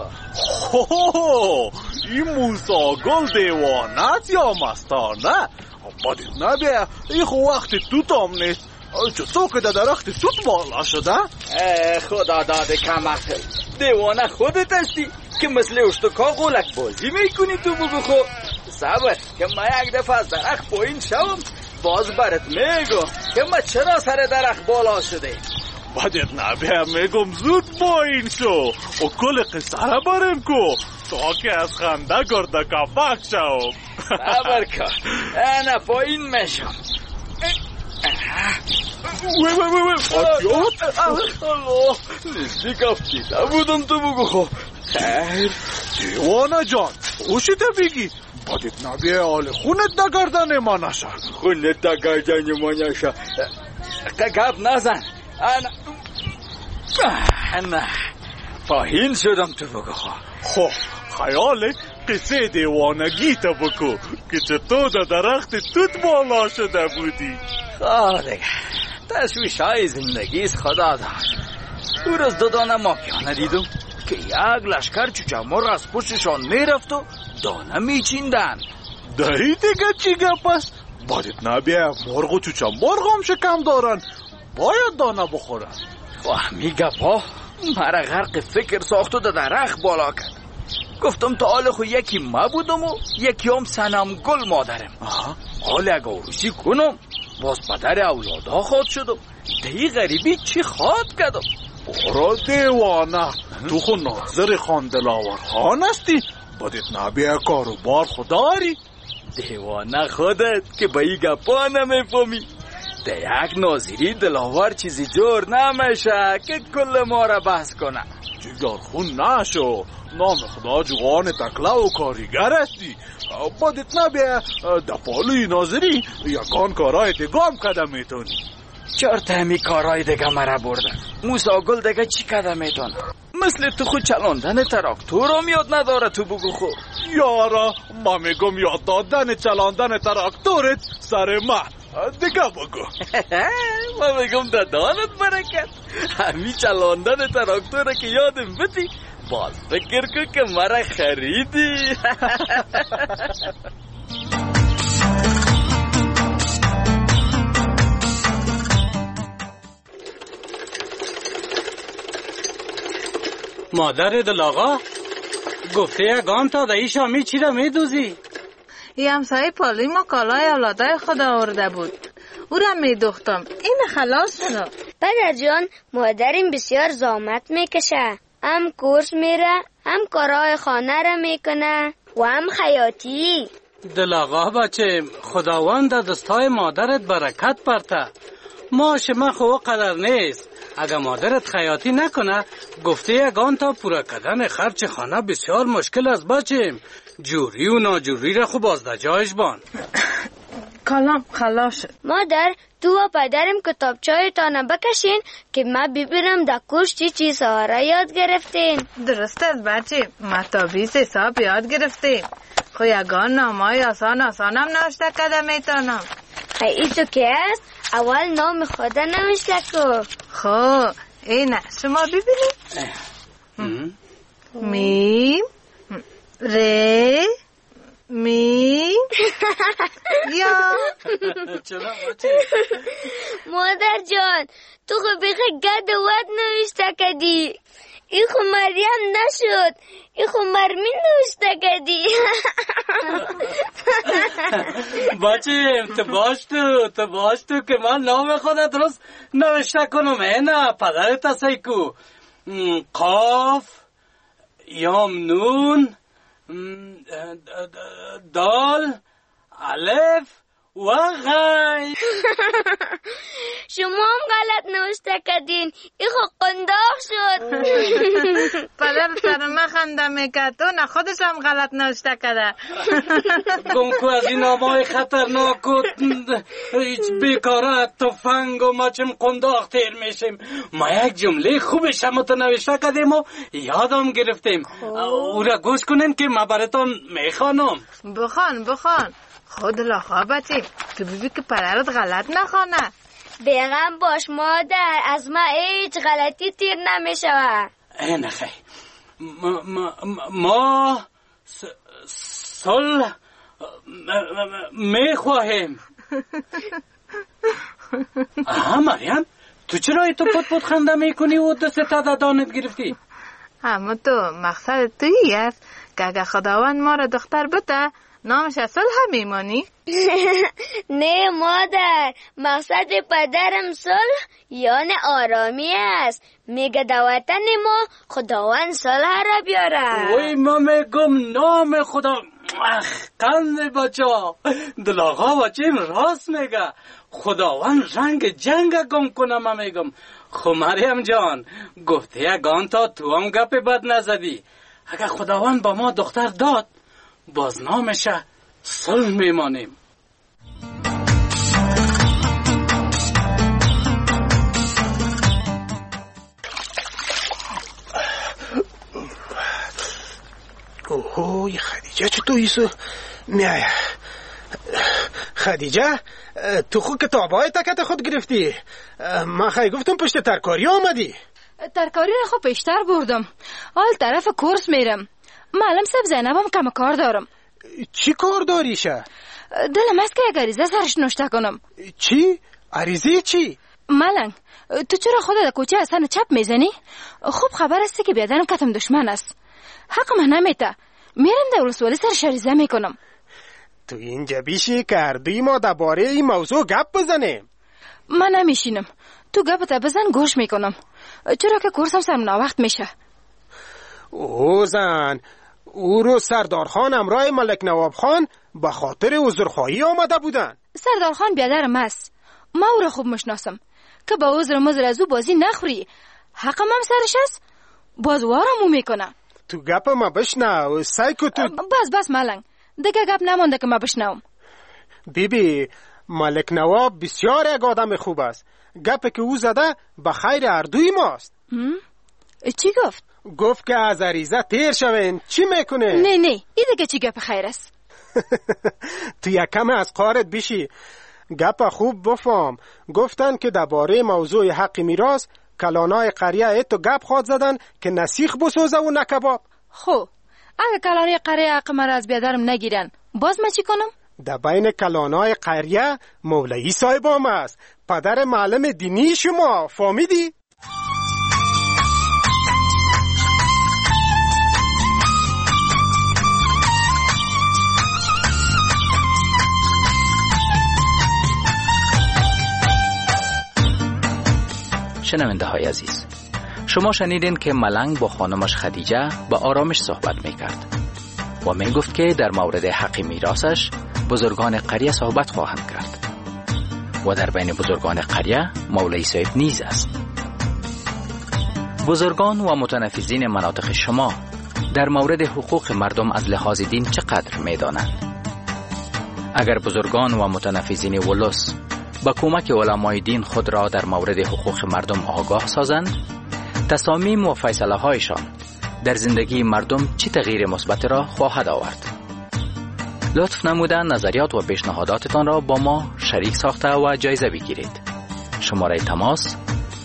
این موسا گل دیوانت یا مستانه؟ بدید نبیه این خو وقت توت هم نیست. چطور که در درخت توت بالا شده؟ خدا داده کم عقل. دیوانه خودت هستی که مثل اشتکا غولک بازی میکنی. تو بگو صبر که ما یک دفعه از درخت پایین شوم باز برات میگم که ما چرا سر درخت بالا شده. بدید نبیه میگم زود پایین شو و کل قصه را بریم کو تا که از خنده گرده کفک شوم. صبر کن انا پایین میشم. الله نزدیک افتیده بودم. تو بگو خیر دیوانه جان خوشیده بگی. بدید نبیه حال خونت دگردن ما نشه. خونت دگردن ما نشه. گپ نزن. نه پایین شدم. تو بگو خیال قصه دیوانگی تا بکو که چطور در درخت توت بالا شده بودی. دیگه تشویش های زندگیست خدا دار. دور از دو دانه مافیا ندیدم که یک لشکر چوچه مرغ از پشتشان میرفت و دانه میچیندن. دهی دیگه چی گپ است؟ بدید نبیه مرغ و چوچه مرغ هم شکم دارن، باید دانه بخورن. همین گپا مرا غرق فکر ساخت و در درخت بالا کرد. گفتم تا حال خو یکی ما بودم و یکی هم سنم گل مادرم. حال اگه عروسی کنم باز پدر اولادا خواد شدم. دی غریبی چی خواد کردم. برو دیوانه تو خو ناظر خاندلاور خان هستی. بدید نبیه کارو بار خداری. دیوانه خودت که با ای گپا نمیفهمی. ده یک ناظری دلاور چیزی جور نمیشه که کل ما را بحث کنه. جگر خون نشو، نام خدا جوان تکله و کاریگر هستی. بادت نبیه دپالوی ناظری یکان کارای دیگام کده میتونی. چرت همی کارای دیگه مرا بردن. موسا گل دیگه چی کده میتونه؟ مثل تو خود چلاندن تراکتور هم یاد نداره تو بگو خو. یارا ما میگم یاد دادن چلاندن تراکتورت سر ما دیگه بگو. ما میگم دادانت برکت. همی چلاندن تراکتوره که یادم بدی باز فکر کن که مرا خریدی. مادر دل آقا گفته یگان تا دایی شامی چی را میدوزی؟ یه همسایه پالوی ما کالای اولادای خود آورده بود، او را میدوختم، این خلاص شد. پدر جان مادرم بسیار زحمت میکشه، هم کورس میره، هم کارهای خانه را میکنه و هم خیاطی. دل آقا بچه خداوند دستای مادرت برکت برته. ماش ما خو قدر نیست. اگه مادرت خیاطی نکنه گفته یگان تا پورا کردن خرچ خانه بسیار مشکل است بچه. جوری و ناجوری را خوب از جایش بان. کلام خلاص شد. مادر تو و پدرم کتابچای تانه بکشین که ما ببینم در کورس چی چیزها را یاد گرفتین. درست است بچه، مطابیس حساب یاد گرفتیم. خو یگان نامای آسان هم نوشته کده میتونم. ای تو که است؟ اول نام خود نوشته کو. خو اینه شما ببینید. میم ره میم یا. مادر جان تو خو بیخی گد و ود نوشته کدی. ای خو مریم نشد، ای خو مرمین نوشته کدی. بچه تو باش تو که من نام خودت درست نوشته کنم. نه پدرت هستی کو. قاف یام نون دال الف و غی. شما هم غلط نوشته کردین، ای خو قنداق شد. پدر سر ما خنده میکرد، تو نه خودش هم غلط نوشته کرده. گم کو از این نامای خطرناک و بیکاره تفنگ و ما چم قنداق تیر میشیم. ما یک جمله خوبش هم تو نوشته کردیم و یادم گرفتیم. او را گوش کنین که ما براتون میخوانم. بخوان خود لاخوا بچه، تو بیبی که پدرت غلط نخوانه. بیغم باش مادر، از ما هیچ غلطی تیر نمیشوه. این خیلی ما صلح میخواهیم. مریم تو چرا تو پت خنده میکنی و دست تا دانت گرفتی؟ اما تو مقصد تویی است که اگه خداوند ما را دختر بده نامش صلح میمانی؟ نه مادر، مقصد پدرم صلح یعنی آرامی است. میگه در وطن ما خداوند صلح را بیاره. وای ما میگم نام خدا. قند بچه دل آقا بچه راست میگه. خداوند رنگ جنگ گم کنه. ما میگم خو مریم جان گفته یگان تا تو هم گپ بد نزدی. اگه خداوند با ما دختر داد باز نامشه صلح میمانیم. اوه خدیجه چطور ایسو میایه؟ خدیجه تو خود کتابای تکت خود گرفتی. من خیلی گفتم پشت ترکاری آمدی. ترکاری را خود پیشتر بردم، حال طرف کورس میرم. معلم صاحب زینبم کم کار دارم. چی کار داریشه؟ دلم است که یک عریضه سرش نوشته کنم. چی؟ عریضه چی؟ ملنگ تو چرا خودت در کوچه اصلا چپ میزنی؟ خوب خبر است که بیادرم کتم دشمن است. حق من نمیته، میرم در ولسوالی سرش عریضه میکنم. تو اینجا بیشی کردی ما درباره این موضوع گپ بزنیم. من نمیشینم، تو گپت بزن گوش میکنم، چرا که کورسم سرم ناوقت میشه. او زن او رو سردار خان امرای ملک نواب خان به خاطر عذرخواهی آمده بودن. سردار خان بیادرم است، ما او را خوب مشناسم که با عذر مزر از او بازی نخوری. حقم هم سرش است، باز وارمو میکنه. تو گپ ما بشنو سایکو تو. بس ملنگ، دیگه گپ نمانده که ما بشنوم. بیبی ملک نواب بسیار یک آدم خوب است. گپ که او زده به خیر اردوی ماست. چی گفت؟ گفت که از عریضه تیر شوین. چی میکنه؟ نه این دیگه چی گپ خیر است؟ تو یکم از قارت بشی، گپ خوب بفهم. گفتن که درباره موضوع حق میراث کلانای قریه ایتو گپ خواد زدن که نسیخ بسوزه و نکباب. خب اگه کلانای قریه حق مرا از بیادرم نگیرن باز من چی کنم؟ در بین کلانای قریه مولوی صاحبام است، پدر معلم دینی شما. فهمیدی؟ شنونده های عزیز، شما شنیدین که ملنگ با خانمش خدیجه با آرامش صحبت میکرد و میگفت که در مورد حق میراثش بزرگان قریه صحبت خواهند کرد و در بین بزرگان قریه مولوی صاحب نیز است. بزرگان و متنفذین مناطق شما در مورد حقوق مردم از لحاظ دین چقدر میدانند؟ اگر بزرگان و متنفذین ولس با کمک علمای دین خود را در مورد حقوق مردم آگاه سازند، تصامیم و فیصله هایشان در زندگی مردم چه تغییر مثبت را خواهد آورد؟ لطف نموده نظریات و پیشنهاداتتان را با ما شریک ساخته و جایزه بگیرید. شماره تماس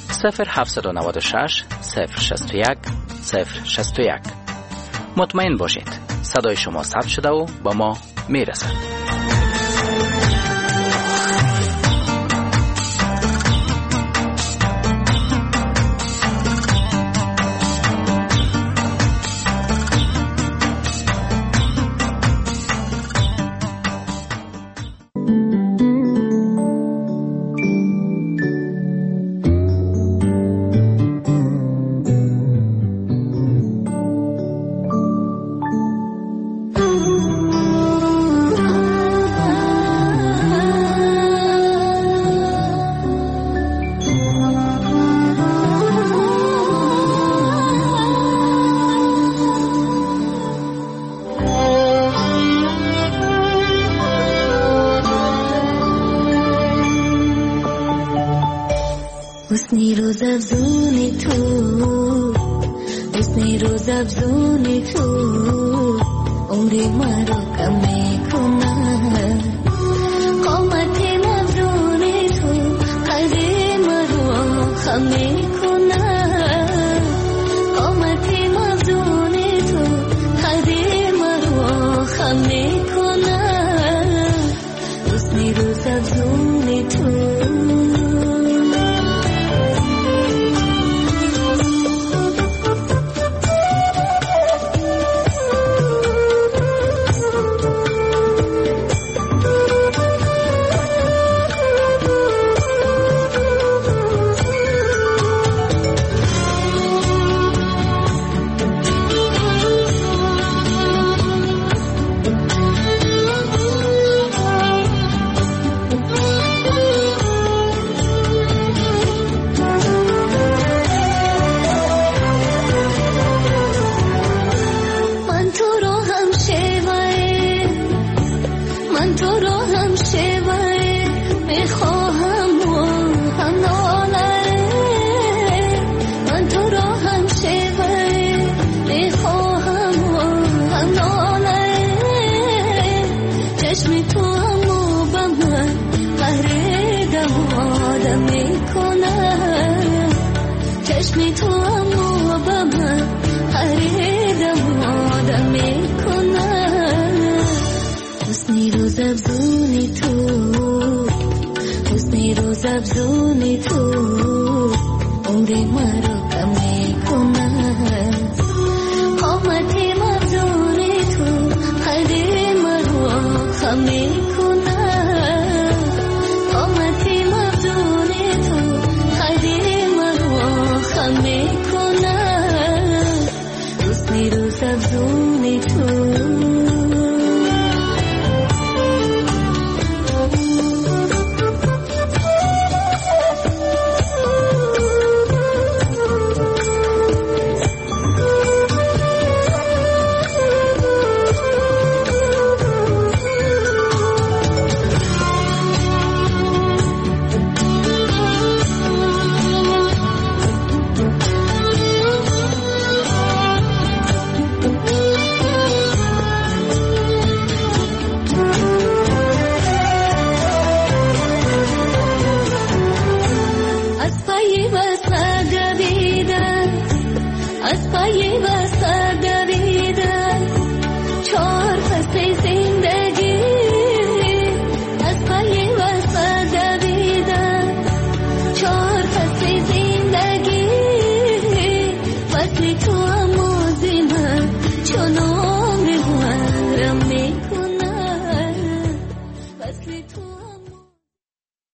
0796 061 061. مطمئن باشید صدای شما ثبت شده و با ما میرسد. حسنی روز افزونی تو عمری مرا کم میکنه، قامت مبرونی تو قلبی مرا خم میکنه، قامت مبرونی تو قلبی مرا خم میکنه، حسنی روز افزونی تو. افزونی تو عمری مرا کم میکنه، قامت مبزونی تو قلبی مرا خم میکنه، قامت مبزونی تو قلبی مرا خم میکنه، حسنی روز افزونی تو. از پای